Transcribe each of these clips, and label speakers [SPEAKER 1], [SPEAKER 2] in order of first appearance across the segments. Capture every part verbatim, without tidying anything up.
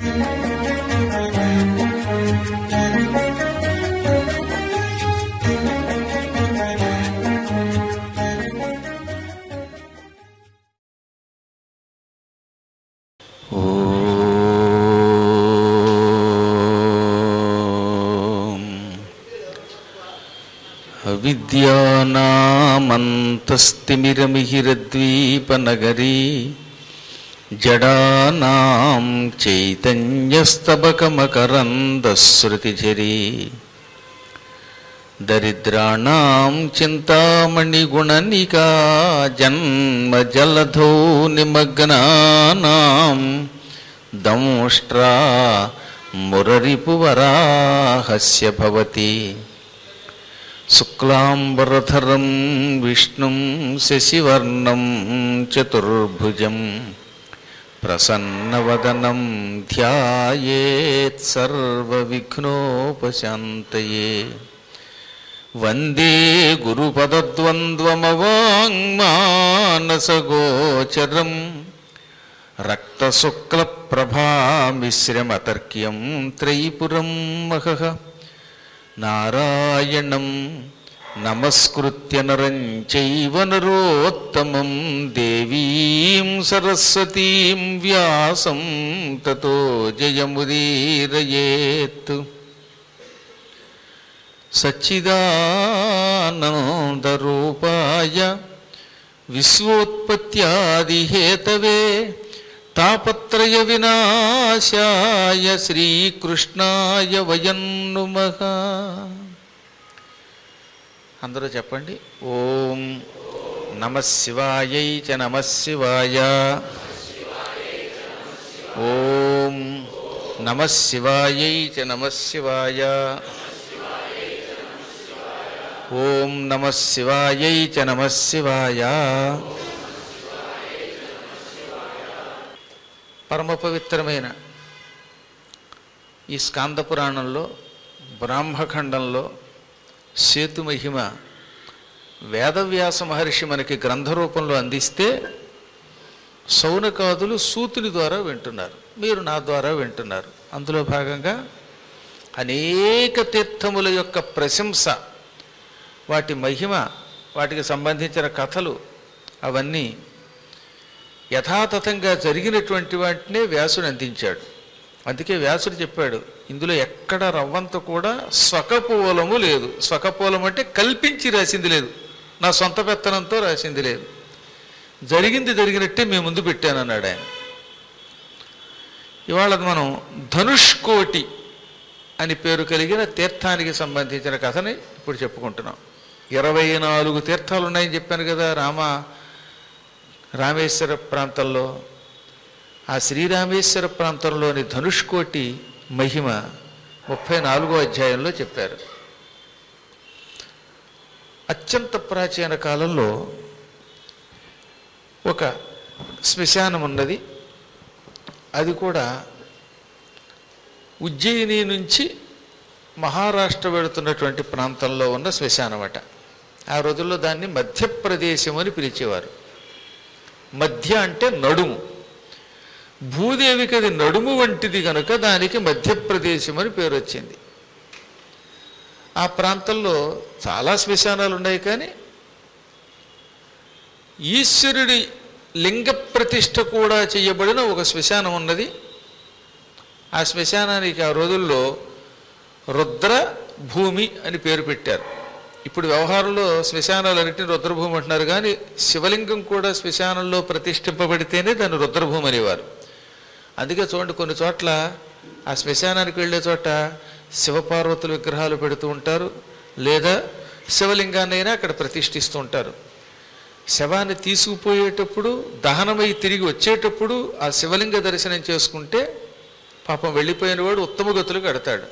[SPEAKER 1] విద్యానామంతస్తిమిరమిహిరద్వీపనగరీ జడానాం చైతన్యస్తబకమకరందశ్రుతిఝరీ దరిద్రాణాం చింతామణిగుణనికా జన్మజలధౌ నిమగ్నానాం దంష్ట్రా మురరిపువరాహస్య భవతి. శుక్లాంబరధరం విష్ణుం శశివర్ణం చతుర్భుజం ప్రసన్నవదనం ధ్యాయేత్ సర్వవిఘ్నోపశాంతయే. వందే గురుపదద్వంద్వమవాङ्మానసగోచరం రక్తశుక్లప్రభామిశ్రమతర్క్యం త్రైపురం మహః. నారాయణం నమస్కృత్య నరం చైవ నరోత్తమం దేవీం సరస్వతీం వ్యాసం తతో జయముదీరయేత్. సచ్చిదానందరూపాయ విశ్వోత్పత్యాదిహేతవే తాపత్రయ వినాశాయ శ్రీకృష్ణాయ వయం నుమః. అందరూ చెప్పండి. ఓం నమః శివాయై చ నమః శివాయ. ఓం నమః శివాయై చ నమః శివాయ. ఓం నమః శివాయై చ నమః శివాయ. పరమ పవిత్రమైన ఈ స్కాంద పురాణంలో బ్రాహ్మఖండంలో సేతు మహిమ వేదవ్యాస మహర్షి మనకి గ్రంథ రూపంలో అందిస్తే సౌనకాదులు సూతుని ద్వారా వింటున్నారు, మీరు నా ద్వారా వింటున్నారు. అందులో భాగంగా అనేక తీర్థముల యొక్క ప్రశంస, వాటి మహిమ, వాటికి సంబంధించిన కథలు అవన్నీ యథాతథంగా జరిగినటువంటి వాటినే వ్యాసుడు అందించాడు. అందుకే వ్యాసుడు చెప్పాడు, ఇందులో ఎక్కడ రవ్వంత కూడా స్వకపోలము లేదు. స్వకపోలం అంటే కల్పించి రాసింది లేదు, నా సొంత పెత్తనంతో రాసింది లేదు, జరిగింది జరిగినట్టే మేము ముందు పెట్టానన్నాడు ఆయన. ఇవాళ మనం ధనుష్కోటి అని పేరు కలిగిన తీర్థానికి సంబంధించిన కథని ఇప్పుడు చెప్పుకుంటున్నాం. ఇరవై నాలుగు తీర్థాలు ఉన్నాయని చెప్పాను కదా రామ రామేశ్వర ప్రాంతంలో. ఆ శ్రీరామేశ్వర ప్రాంతంలోని ధనుష్కోటి మహిమ ముప్పై నాలుగో అధ్యాయంలో చెప్పారు. అత్యంత ప్రాచీన కాలంలో ఒక శ్మశానం ఉన్నది. అది కూడా ఉజ్జయిని నుంచి మహారాష్ట్ర వెళుతున్నటువంటి ప్రాంతంలో ఉన్న శ్మశానం అట. ఆ రోజుల్లో దాన్ని మధ్యప్రదేశం అని పిలిచేవారు. మధ్య అంటే నడుము, భూదేవికి అది నడుము వంటిది కనుక దానికి మధ్యప్రదేశం అని పేరు వచ్చింది. ఆ ప్రాంతంలో చాలా శ్మశానాలు ఉన్నాయి, కానీ ఈశ్వరుడి లింగ ప్రతిష్ఠ కూడా చేయబడిన ఒక శ్మశానం ఉన్నది. ఆ శ్మశానానికి ఆ రోజుల్లో రుద్ర భూమి అని పేరు పెట్టారు. ఇప్పుడు వ్యవహారంలో శ్మశానాలన్నింటినీ రుద్రభూమి అంటున్నారు, కానీ శివలింగం కూడా శ్మశానంలో ప్రతిష్ఠింపబడితేనే దాన్ని రుద్రభూమి అనేవారు. అందుకే చూడండి, కొన్ని చోట్ల ఆ శ్మశానానికి వెళ్ళే చోట శివపార్వతుల విగ్రహాలు పెడుతూ ఉంటారు, లేదా శివలింగాన్నైనా అక్కడ ప్రతిష్ఠిస్తూ ఉంటారు. శవాన్ని తీసుకుపోయేటప్పుడు, దహనమై తిరిగి వచ్చేటప్పుడు ఆ శివలింగ దర్శనం చేసుకుంటే పాపం వెళ్ళిపోయిన వాడు ఉత్తమ గతులు కడతాడు.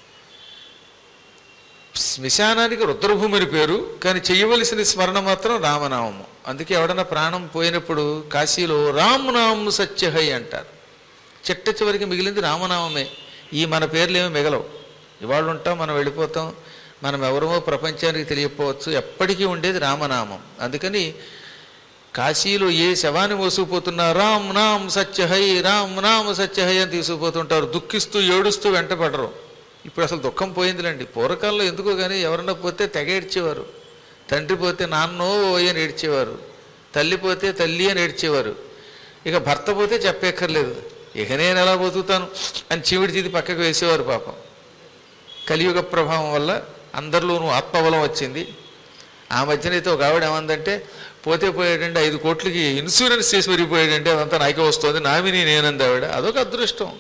[SPEAKER 1] శ్మశానానికి రుద్రభూమి అని పేరు, కానీ చేయవలసిన స్మరణ మాత్రం రామనామము. అందుకే ఎవడన్నా ప్రాణం పోయినప్పుడు కాశీలో రామనామం సత్యహై అంటారు. చిట్ట చివరికి మిగిలింది రామనామమే. ఈ మన పేర్లు ఏమీ మిగలవు. ఇవాళ ఉంటాం, మనం వెళ్ళిపోతాం, మనం ఎవరమో ప్రపంచానికి తెలియకపోవచ్చు, ఎప్పటికీ ఉండేది రామనామం. అందుకని కాశీలో ఏ శవాన్ని మోసుకుపోతున్నా రామ్ నామ్ సత్యహై రామ్ నామ్ సత్యహై అని తీసుకుపోతుంటారు. దుఃఖిస్తూ ఏడుస్తూ వెంటపడరు. ఇప్పుడు అసలు దుఃఖం పోయిందిలేండి. పూర్వకాలంలో ఎందుకో కానీ ఎవరన్నా పోతే తెగ ఏడ్చేవారు. తండ్రి పోతే నాన్నో అని ఏడ్చేవారు, తల్లి పోతే తల్లి అని ఏడ్చేవారు. ఇక భర్త పోతే చెప్పక్కర్లేదు. ఇక నేను ఎలా బతుకుతాను అని చీవిడి చీది పక్కకు వేసేవారు. పాపం కలియుగ ప్రభావం వల్ల అందరిలోనూ ఆత్మబలం వచ్చింది. ఆ మధ్యనైతే ఒక ఆవిడ ఏమందంటే, పోతే పోయాడంటే ఐదు కోట్లకి ఇన్సూరెన్స్ చేసి మరిగిపోయాడంటే అదంతా నాకే వస్తుంది, నామినీ నేనంది ఆవిడ. అదొక అదృష్టం.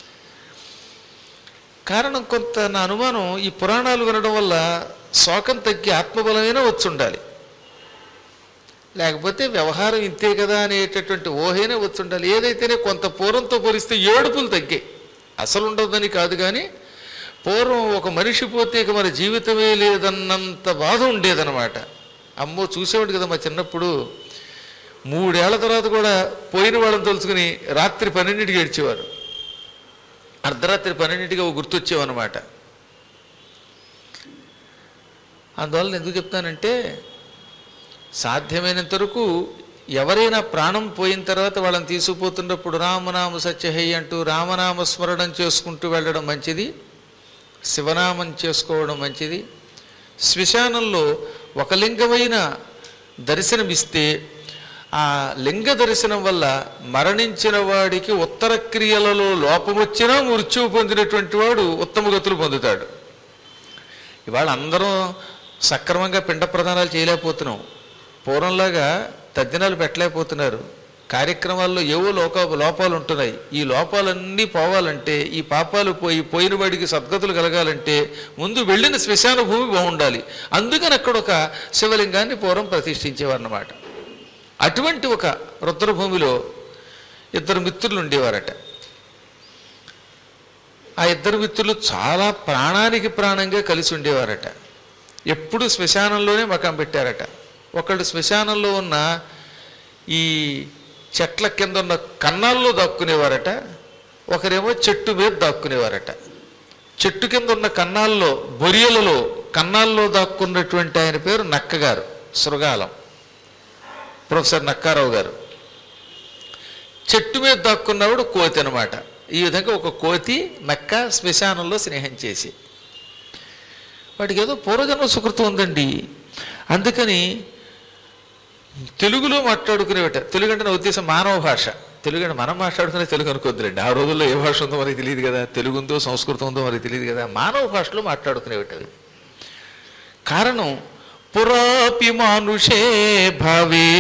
[SPEAKER 1] కారణం కొంత నా అనుమానం, ఈ పురాణాలు వినడం వల్ల శోకం తగ్గి ఆత్మబలమైనా వచ్చి ఉండాలి. లేకపోతే వ్యవహారం ఇంతే కదా అనేటటువంటి ఊహేనే వచ్చి ఉండాలి. ఏదైతేనే కొంత పూర్వంతో పోలిస్తే ఏడుపులు తగ్గాయి. అసలు ఉండదని కాదు, కానీ పూర్వం ఒక మనిషి పోతే ఇక మన జీవితమే లేదన్నంత బాధ ఉండేదన్నమాట. అమ్మో చూసేవాడు కదా మా చిన్నప్పుడు. మూడేళ్ల తర్వాత కూడా పోయిన వాళ్ళని తలుచుకుని రాత్రి పన్నెండింటికి ఏడ్చేవారు. అర్ధరాత్రి పన్నెండింటికి ఒక గుర్తొచ్చేవన్నమాట. అందువల్ల ఎందుకు చెప్తానంటే, సాధ్యమైనంత వరకు ఎవరైనా ప్రాణం పోయిన తర్వాత వాళ్ళని తీసుకుపోతున్నప్పుడు రామనామ సత్యహై అంటూ రామనామ స్మరణం చేసుకుంటూ వెళ్ళడం మంచిది. శివనామం చేసుకోవడం మంచిది. శ్మశానంలో ఒక లింగమైన దర్శనమిస్తే ఆ లింగ దర్శనం వల్ల మరణించిన వాడికి ఉత్తర క్రియలలో లోపం వచ్చినా మృత్యువు పొందినటువంటి వాడు ఉత్తమ గతులు పొందుతాడు. ఇవాళ అందరం సక్రమంగా పిండ ప్రదానాలు చేయలేకపోతున్నాం. పూర్వంలాగా తద్దినాలు పెట్టలేకపోతున్నారు. కార్యక్రమాల్లో ఏవో లోక లోపాలు ఉంటున్నాయి. ఈ లోపాలన్నీ పోవాలంటే, ఈ పాపాలు పోయి పోయిన వాడికి సద్గతులు కలగాలంటే ముందు వెళ్ళిన శ్మశాన భూమి బాగుండాలి. అందుకని అక్కడ ఒక శివలింగాన్ని పూర్వం ప్రతిష్ఠించేవారన్నమాట. అటువంటి ఒక రుద్రభూమిలో ఇద్దరు మిత్రులు ఉండేవారట. ఆ ఇద్దరు మిత్రులు చాలా ప్రాణానికి ప్రాణంగా కలిసి ఉండేవారట. ఎప్పుడు శ్మశానంలోనే మకం పెట్టారట. ఒకళ్ళు శ్మశానంలో ఉన్న ఈ చెట్ల కింద ఉన్న కన్నాల్లో దాక్కునేవారట, ఒకరేమో చెట్టు మీద దాక్కునేవారట. చెట్టు కింద ఉన్న కన్నాల్లో బొరియలలో కన్నాల్లో దాక్కున్నటువంటి ఆయన పేరు నక్కగారు, శృగాలం, ప్రొఫెసర్ నక్కారావు గారు. చెట్టు మీద దాక్కున్నవాడు కోతి అనమాట. ఈ విధంగా ఒక కోతి నక్క శ్మశానంలో స్నేహం చేసి, వాటికి ఏదో పూర్వజన్మ సుకృతం ఉందండి. అందుకని తెలుగులో మాట్లాడుకునేవట. తెలుగు అంటే నా ఉద్దేశం మానవ భాష. తెలుగు అంటే మనం మాట్లాడుకునే తెలుగు అనుకోద్దులేండి. ఆ రోజుల్లో ఏ భాష ఉందో మనకి తెలియదు కదా, తెలుగు ఉందో సంస్కృతం ఉందో మనకి తెలియదు కదా. మానవ భాషలో మాట్లాడుకునేవట అవి. కారణం, పురాపి మానుషే భావే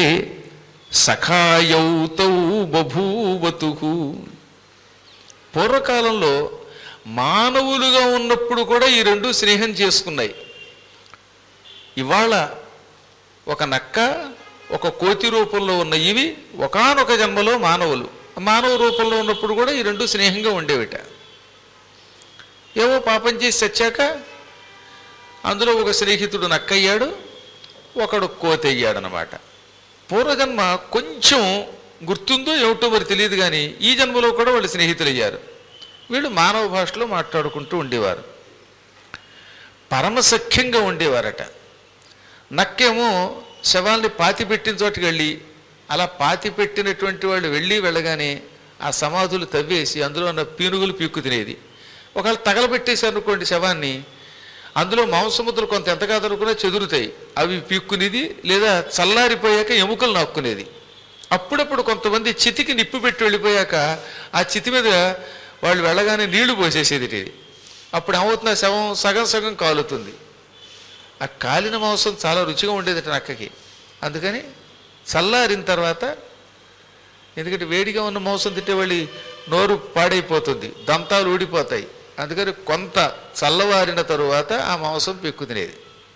[SPEAKER 1] సఖాయౌతౌ బభూవతు. పూర్వకాలంలో మానవులుగా ఉన్నప్పుడు కూడా ఈ రెండు స్నేహం చేసుకున్నాయి. ఇవాళ ఒక నక్క ఒక కోతి రూపంలో ఉన్న ఇవి ఒకానొక జన్మలో మానవులు. మానవ రూపంలో ఉన్నప్పుడు కూడా ఈ రెండు స్నేహంగా ఉండేవిట. ఏవో పాపం చేసి చచ్చాక అందులో ఒక స్నేహితుడు నక్కయ్యాడు, ఒకడు కోతి అయ్యాడనమాట. పూర్వజన్మ కొంచెం గుర్తుందో ఏమిటో మరి తెలియదు, కానీ ఈ జన్మలో కూడా వాళ్ళు స్నేహితులు అయ్యారు. వీళ్ళు మానవ భాషలో మాట్లాడుకుంటూ ఉండేవారు. పరమసఖ్యంగా ఉండేవారట. నక్కేమో శవాల్ని పాతి పెట్టిన చోటుకి వెళ్ళి, అలా పాతి పెట్టినటువంటి వాళ్ళు వెళ్ళి వెళ్ళగానే ఆ సమాధులు తవ్వేసి అందులో ఉన్న పీనుగులు పీక్కు తినేది. ఒకవేళ తగలబెట్టేశారు అనుకోండి శవాన్ని, అందులో మాంసముద్రలు కొంత ఎంత కాదనుకున్నా చెదురుతాయి, అవి పీక్కునేది. లేదా చల్లారిపోయాక ఎముకలు నాక్కునేది. అప్పుడప్పుడు కొంతమంది చితికి నిప్పు పెట్టి వెళ్ళిపోయాక ఆ చితి మీద వాళ్ళు వెళ్ళగానే నీళ్లు పోసేసేది ఇది. అప్పుడు ఏమవుతుంది, శవం సగం సగం కాలుతుంది. ఆ కాలిన మాంసం చాలా రుచిగా ఉండేది నక్కకి. అందుకని చల్లారిన తర్వాత, ఎందుకంటే వేడిగా ఉన్న మాంసం తింటే నోరు పాడైపోతుంది, దంతాలు ఊడిపోతాయి. అందుకని కొంత చల్లవారిన తరువాత ఆ మాంసం పెక్కు తినేది.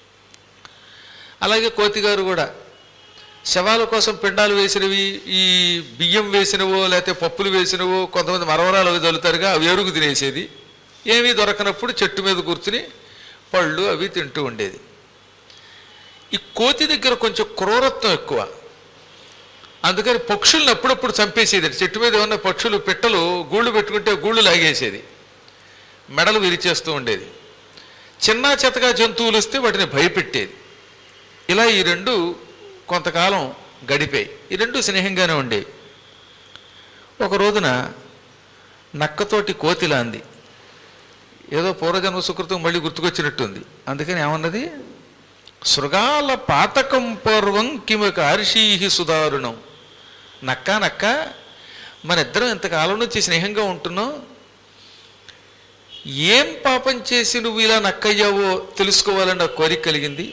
[SPEAKER 1] అలాగే కోతిగారు కూడా శవాల కోసం పిండాలు వేసినవి, ఈ బియ్యం వేసినవో లేకపోతే పప్పులు వేసినవో కొంతమంది మరవరాలు అవి తొలుతారుగా, అవి ఎరుగు తినేసేది. ఏమీ దొరకనప్పుడు చెట్టు మీద కూర్చుని పళ్ళు అవి తింటూ ఉండేది. ఈ కోతి దగ్గర కొంచెం క్రూరత్వం ఎక్కువ. అందుకని పక్షులను అప్పుడప్పుడు చంపేసేది. చెట్టు మీద ఉన్న పక్షులు పిట్టలు గూళ్ళు పెట్టుకుంటే గూళ్ళు లాగేసేది, మెడలు విరిచేస్తూ ఉండేది. చిన్న చెత్తగా జంతువులు వస్తే వాటిని భయపెట్టేది. ఇలా ఈ రెండు కొంతకాలం గడిపాయి. ఈ రెండు స్నేహంగానే ఉండేవి. ఒక రోజున నక్కతోటి కోతిలా అంది. ఏదో పూర్వజన్మ సుకృతం మళ్ళీ గుర్తుకొచ్చినట్టుంది. అందుకని ఏమన్నది, శృగాల పాతకం పూర్వం కిమక హర్షీహి సుదారుణం. నక్క నక్క మన ఇద్దరం ఎంతకాలం నుంచి స్నేహంగా ఉంటున్నాం, ఏం పాపం చేసి నువ్వు ఇలా నక్కయ్యావో తెలుసుకోవాలని నాకు కోరిక కలిగింది.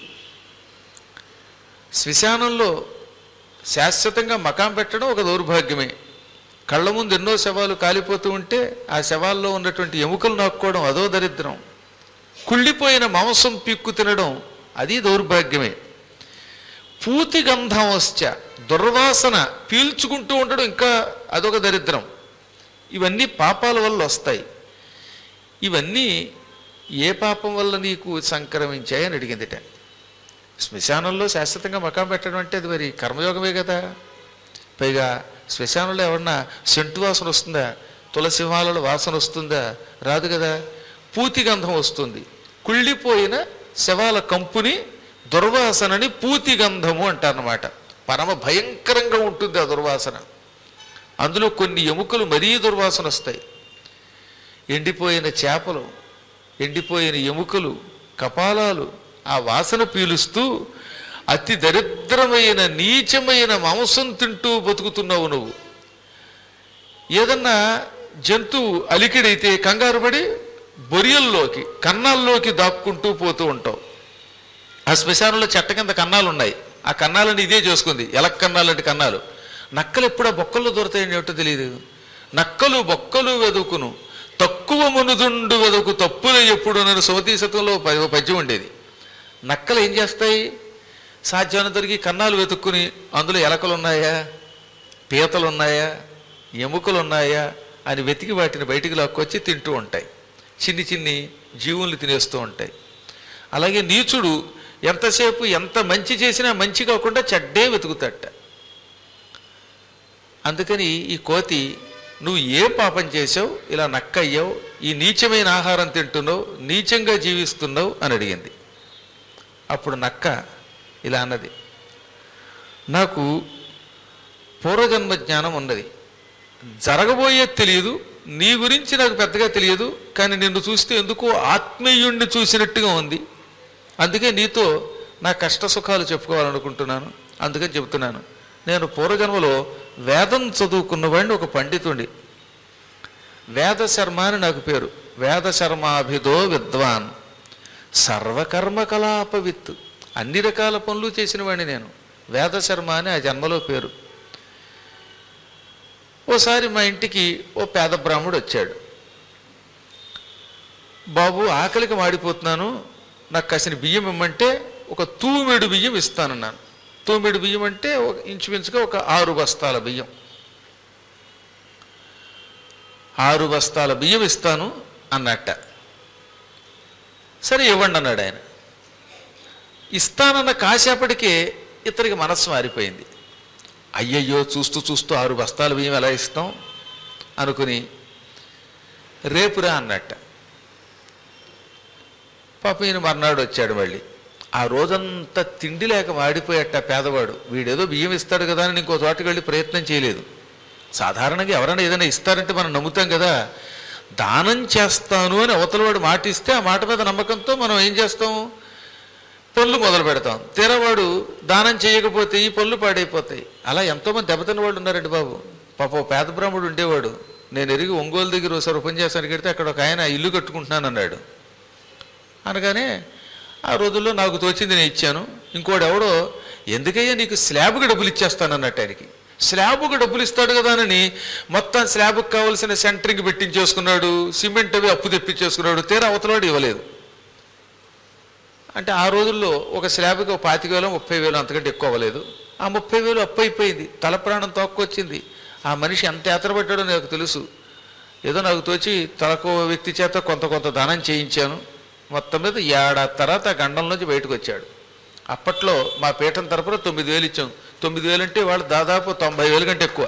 [SPEAKER 1] శ్మశానంలో శాశ్వతంగా మకాం పెట్టడం ఒక దౌర్భాగ్యమే. కళ్ళ ముందు ఎన్నో శవాలు కాలిపోతూ ఉంటే ఆ శవాల్లో ఉన్నటువంటి ఎముకలు నాక్కోవడం అదో దరిద్రం. కుళ్ళిపోయిన మాంసం పీక్కు తినడం అది దౌర్భాగ్యమే. పూతి గంధం వచ్చ దుర్వాసన పీల్చుకుంటూ ఉండడం ఇంకా అదొక దరిద్రం. ఇవన్నీ పాపాల వల్ల వస్తాయి. ఇవన్నీ ఏ పాపం వల్ల నీకు సంక్రమించాయని అడిగిందిట. శ్మశానంలో శాశ్వతంగా మకాం పెట్టడం అంటే అది మరి కర్మయోగమే కదా. పైగా శ్మశానంలో ఎవరన్నా సెంటు వాసన వస్తుందా, తులసి మాలల వాసన వస్తుందా? రాదు కదా. పూతి గంధం వస్తుంది. కుళ్ళిపోయిన శవాల కంపుని దుర్వాసనని పూతి గంధము అంటారన్నమాట. పరమ భయంకరంగా ఉంటుంది ఆ దుర్వాసన. అందులో కొన్ని ఎముకలు మరీ దుర్వాసన వస్తాయి. ఎండిపోయిన చేపలు, ఎండిపోయిన ఎముకలు, కపాలాలు ఆ వాసన పీలుస్తూ అతి దరిద్రమైన నీచమైన మాంసం తింటూ బతుకుతున్నావు నువ్వు. ఏదన్నా జంతువు అలికిడైతే కంగారు పడి బొరియల్లోకి కన్నాల్లోకి దాక్కుంటూ పోతూ ఉంటావు. ఆ శ్మశానంలో చెట్ట కింద కన్నాలు ఉన్నాయి. ఆ కన్నాలని ఇదే చేసుకుంది. ఎలక్ కన్నాలు అంటే కన్నాలు. నక్కలు ఎప్పుడూ బొక్కల్లో దొరుకుతాయని ఏమిటో తెలియదు. నక్కలు బొక్కలు వెదుకును తక్కువ మునుదుండు వెదుకు తప్పులు ఎప్పుడు నన్ను సుమతీ శతంలో పద్యం ఉండేది. నక్కలు ఏం చేస్తాయి, సాధ్యమైన దొరికి కన్నాలు వెతుక్కుని అందులో ఎలకలు ఉన్నాయా, పీతలు ఉన్నాయా, ఎముకలు ఉన్నాయా అని వెతికి వాటిని బయటికి లాక్కొచ్చి తింటూ ఉంటాయి. చిన్ని చిన్ని జీవుల్ని తినేస్తూ ఉంటాయి. అలాగే నీచుడు ఎంతసేపు ఎంత మంచి చేసినా మంచి కాకుండా చెడ్డే వెతుకుతాట. అందుకని ఈ కోతి, నువ్వు ఏ పాపం చేసావు, ఇలా నక్క అయ్యావు, ఈ నీచమైన ఆహారం తింటున్నావు, నీచంగా జీవిస్తున్నావు అని అడిగింది. అప్పుడు నక్క ఇలా అన్నది, నాకు పూర్వజన్మ జ్ఞానం ఉన్నది, జరగబోయేది తెలియదు, నీ గురించి నాకు పెద్దగా తెలియదు, కానీ నిన్ను చూస్తే ఎందుకో ఆత్మీయుణ్ణి చూసినట్టుగా ఉంది. అందుకే నీతో నా కష్ట సుఖాలు చెప్పుకోవాలనుకుంటున్నాను. అందుకని చెబుతున్నాను, నేను పూర్వజన్మలో వేదం చదువుకున్నవాడిని, ఒక పండితుడి. వేదశర్మ అని నాకు పేరు. వేదశర్మాభిదో విద్వాన్ సర్వకర్మ కలాపవిత్. అన్ని రకాల పనులు చేసిన వాడిని నేను. వేదశర్మ అని ఆ జన్మలో పేరు. ఓసారి మా ఇంటికి ఓ పేద బ్రాహ్మడు వచ్చాడు. బాబు, ఆకలికి మాడిపోతున్నాను, నాకు కాసిన బియ్యం ఇమ్మంటే ఒక తూమెడు బియ్యం ఇస్తానన్నాను. తూమెడు బియ్యం అంటే ఒక ఇంచుమించుగా ఒక ఆరు బస్తాల బియ్యం. ఆరు బస్తాల బియ్యం ఇస్తాను అన్నట్ట. సరే ఇవ్వండి అన్నాడు ఆయన. ఇస్తానన్న కాసేపటికే ఇతనికి మనస్సు మారిపోయింది. అయ్యయ్యో, చూస్తూ చూస్తూ ఆరు బస్తాల బియ్యం ఎలా ఇస్తాం అనుకుని రేపురా అన్నట్ట. పాప ఈయన మర్నాడు వచ్చాడు మళ్ళీ. ఆ రోజంతా తిండి లేక వాడిపోయట పేదవాడు. వీడేదో బియ్యం ఇస్తాడు కదా అని ఇంకో చోటకి వెళ్ళి ప్రయత్నం చేయలేదు. సాధారణంగా ఎవరైనా ఏదైనా ఇస్తారంటే మనం నమ్ముతాం కదా. దానం చేస్తాను అని అవతలవాడు మాట ఇస్తే ఆ మాట మీద నమ్మకంతో మనం ఏం చేస్తాం, పళ్ళు మొదలు పెడతాం. తీరవాడు దానం చేయకపోతే ఈ పళ్ళు పాడైపోతాయి. అలా ఎంతోమంది దెబ్బతిన్న వాళ్ళు ఉన్నారండి బాబు. పాప పేద బ్రాహ్మడు ఉండేవాడు. నేను ఎరిగి ఒంగోలు దగ్గర ఒకసారి ఉపన్యాసానికి వెళ్తే అక్కడ ఒక ఆయన ఇల్లు కట్టుకుంటున్నాను అన్నాడు. అనగానే ఆ రోజుల్లో నాకు తోచింది నేను ఇచ్చాను. ఇంకోటి ఎవడో, ఎందుకయ్యా నీకు స్లాబ్కి డబ్బులు ఇచ్చేస్తాను అన్నట్టు. ఆయనకి స్లాబ్కి డబ్బులు ఇస్తాడు కదా అని మొత్తం స్లాబ్కి కావాల్సిన సెంటరింగ్ పెట్టించేసుకున్నాడు, సిమెంట్ అవి అప్పు తెప్పించేసుకున్నాడు. తీరా అవతలవాడు ఇవ్వలేదు. అంటే ఆ రోజుల్లో ఒక స్లాబ్కి ఒక పాతిక వేలు ముప్పై వేలు అంతకంటే ఎక్కువ అవ్వలేదు. ఆ ముప్పై వేలు అప్పు అయిపోయింది. తల ప్రాణం తోక్కొచ్చింది. ఆ మనిషి ఎంత యాత్రపడ్డాడో నాకు తెలుసు. ఏదో నాకు తోచి తలకో వ్యక్తి చేత కొంత కొంత దానం చేయించాను. మొత్తం మీద ఏడాది తర్వాత ఆ గండం నుంచి బయటకు వచ్చాడు. అప్పట్లో మా పీఠం తరపున తొమ్మిది వేలు ఇచ్చాం. తొమ్మిది వేలు అంటే వాళ్ళు దాదాపు తొంభై వేలు కంటే ఎక్కువ.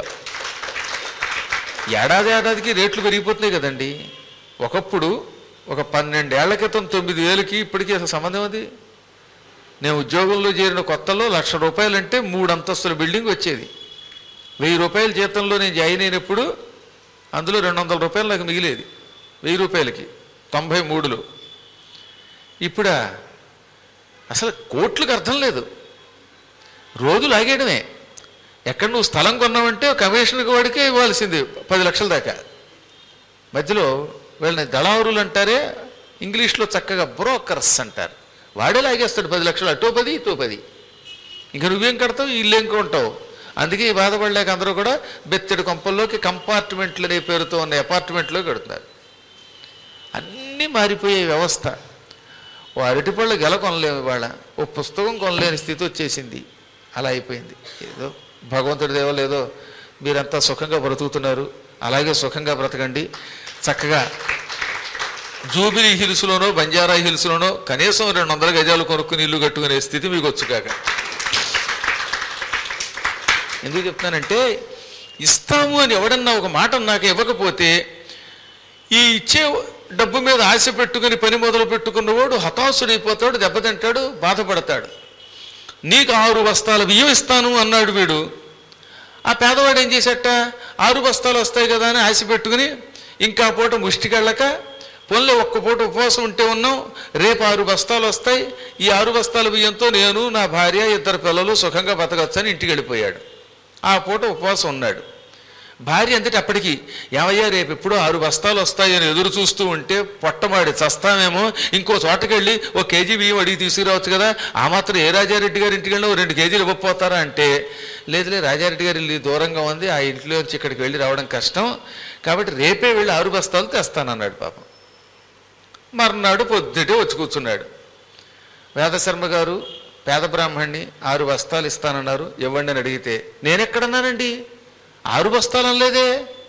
[SPEAKER 1] ఏడాది ఏడాదికి రేట్లు పెరిగిపోతున్నాయి కదండి. ఒకప్పుడు ఒక పన్నెండేళ్ల క్రితం తొమ్మిది వేలకి ఇప్పటికీ అసలు సంబంధం అది. నేను ఉద్యోగంలో చేరిన కొత్తలో లక్ష రూపాయలంటే మూడు అంతస్తుల బిల్డింగ్ వచ్చేది. వెయ్యి రూపాయల జీతంలో నేను జాయిన్ అయినప్పుడు అందులో రెండు వందల రూపాయలు నాకు మిగిలేది వెయ్యి రూపాయలకి తొంభై మూడులో. ఇప్పుడా అసలు కోట్లకు అర్థం లేదు, రోజు లాగేయడమే. ఎక్కడ నువ్వు స్థలం కొన్నావంటే కమిషన్కి వాడికే ఇవ్వాల్సింది పది లక్షల దాకా. మధ్యలో వీళ్ళని దళారులు అంటారే, ఇంగ్లీష్లో చక్కగా బ్రోకర్స్ అంటారు. వాడే లాగేస్తాడు పది లక్షలు, అటో పది ఇటో పది. ఇంకా నువ్వేం కడతావు, ఇల్లు ఏం కొంటావు. అందుకే ఈ బాధపడలేక అందరూ కూడా బెత్తడి కొంపల్లోకి కంపార్ట్మెంట్లు అనే పేరుతో ఉన్న అపార్ట్మెంట్లో కడుతున్నారు. అన్నీ మారిపోయే వ్యవస్థ. ఓ అరటిపళ్ళు గెల కొనలేము ఇవాళ, ఓ పుస్తకం కొనలేని స్థితి వచ్చేసింది. అలా అయిపోయింది. ఏదో భగవంతుడి దేవో లేదో మీరంతా సుఖంగా బ్రతుకుతున్నారు, అలాగే సుఖంగా బ్రతకండి. చక్కగా జూబిలీ హిల్స్లోనో బంజారా హిల్స్లోనో కనీసం రెండు వందల గజాలు కొనుక్కుని ఇల్లు కట్టుకునే స్థితి మీకు వచ్చుకాక. ఎందుకు చెప్తున్నానంటే, ఇస్తాము అని ఎవడన్నా ఒక మాట నాకు ఇవ్వకపోతే ఈ ఇచ్చే డబ్బు మీద ఆశ పెట్టుకుని పని మొదలు పెట్టుకున్నవాడు హతాశుడైపోతాడు, దెబ్బతింటాడు, బాధపడతాడు. నీకు ఆరు బస్తాల బియ్యం ఇస్తాను అన్నాడు వీడు. ఆ పేదవాడు ఏం చేసేట, ఆరు బస్తాలు వస్తాయి కదా అని ఆశ పెట్టుకుని ఇంకా పూట ముష్టికెళ్ళక, పొన్లే ఒక్క పూట ఉపవాసం ఉంటే ఉన్నాం, రేపు ఆరు బస్తాలు వస్తాయి, ఈ ఆరు బస్తాల బియ్యంతో నేను నా భార్య ఇద్దరు పిల్లలు సుఖంగా బతకచ్చని ఇంటికి వెళ్ళిపోయాడు. ఆ పూట ఉపవాసం ఉన్నాడు. భార్య అంతటి అప్పటికి ఏమయ్యా రేపు ఎప్పుడో ఆరు బస్తాలు వస్తాయని ఎదురు చూస్తూ ఉంటే పొట్టమాడి చస్తామేమో, ఇంకో చోటకెళ్ళి ఓ కేజీ బియ్యం అడిగి తీసుకురావచ్చు కదా, ఆ మాత్రం ఏ రాజారెడ్డి గారి ఇంటికి వెళ్ళి ఓ రెండు కేజీలు ఇవ్వకపోతారా అంటే, లేదులే రాజారెడ్డి గారి ఇల్లు దూరంగా ఉంది, ఆ ఇంట్లో నుంచి ఇక్కడికి వెళ్ళి రావడం కష్టం, కాబట్టి రేపే వెళ్ళి ఆరు బస్తాలు తెస్తానన్నాడు. పాపం మర్నాడు పొద్దుటే వచ్చి కూర్చున్నాడు. వేదశర్మ గారు పేద బ్రాహ్మణ్ణి ఆరు బస్తాలు ఇస్తానన్నారు, ఇవ్వండి అని అడిగితే, నేనెక్కడన్నానండి, ఆరు బస్తాలు అనలేదే,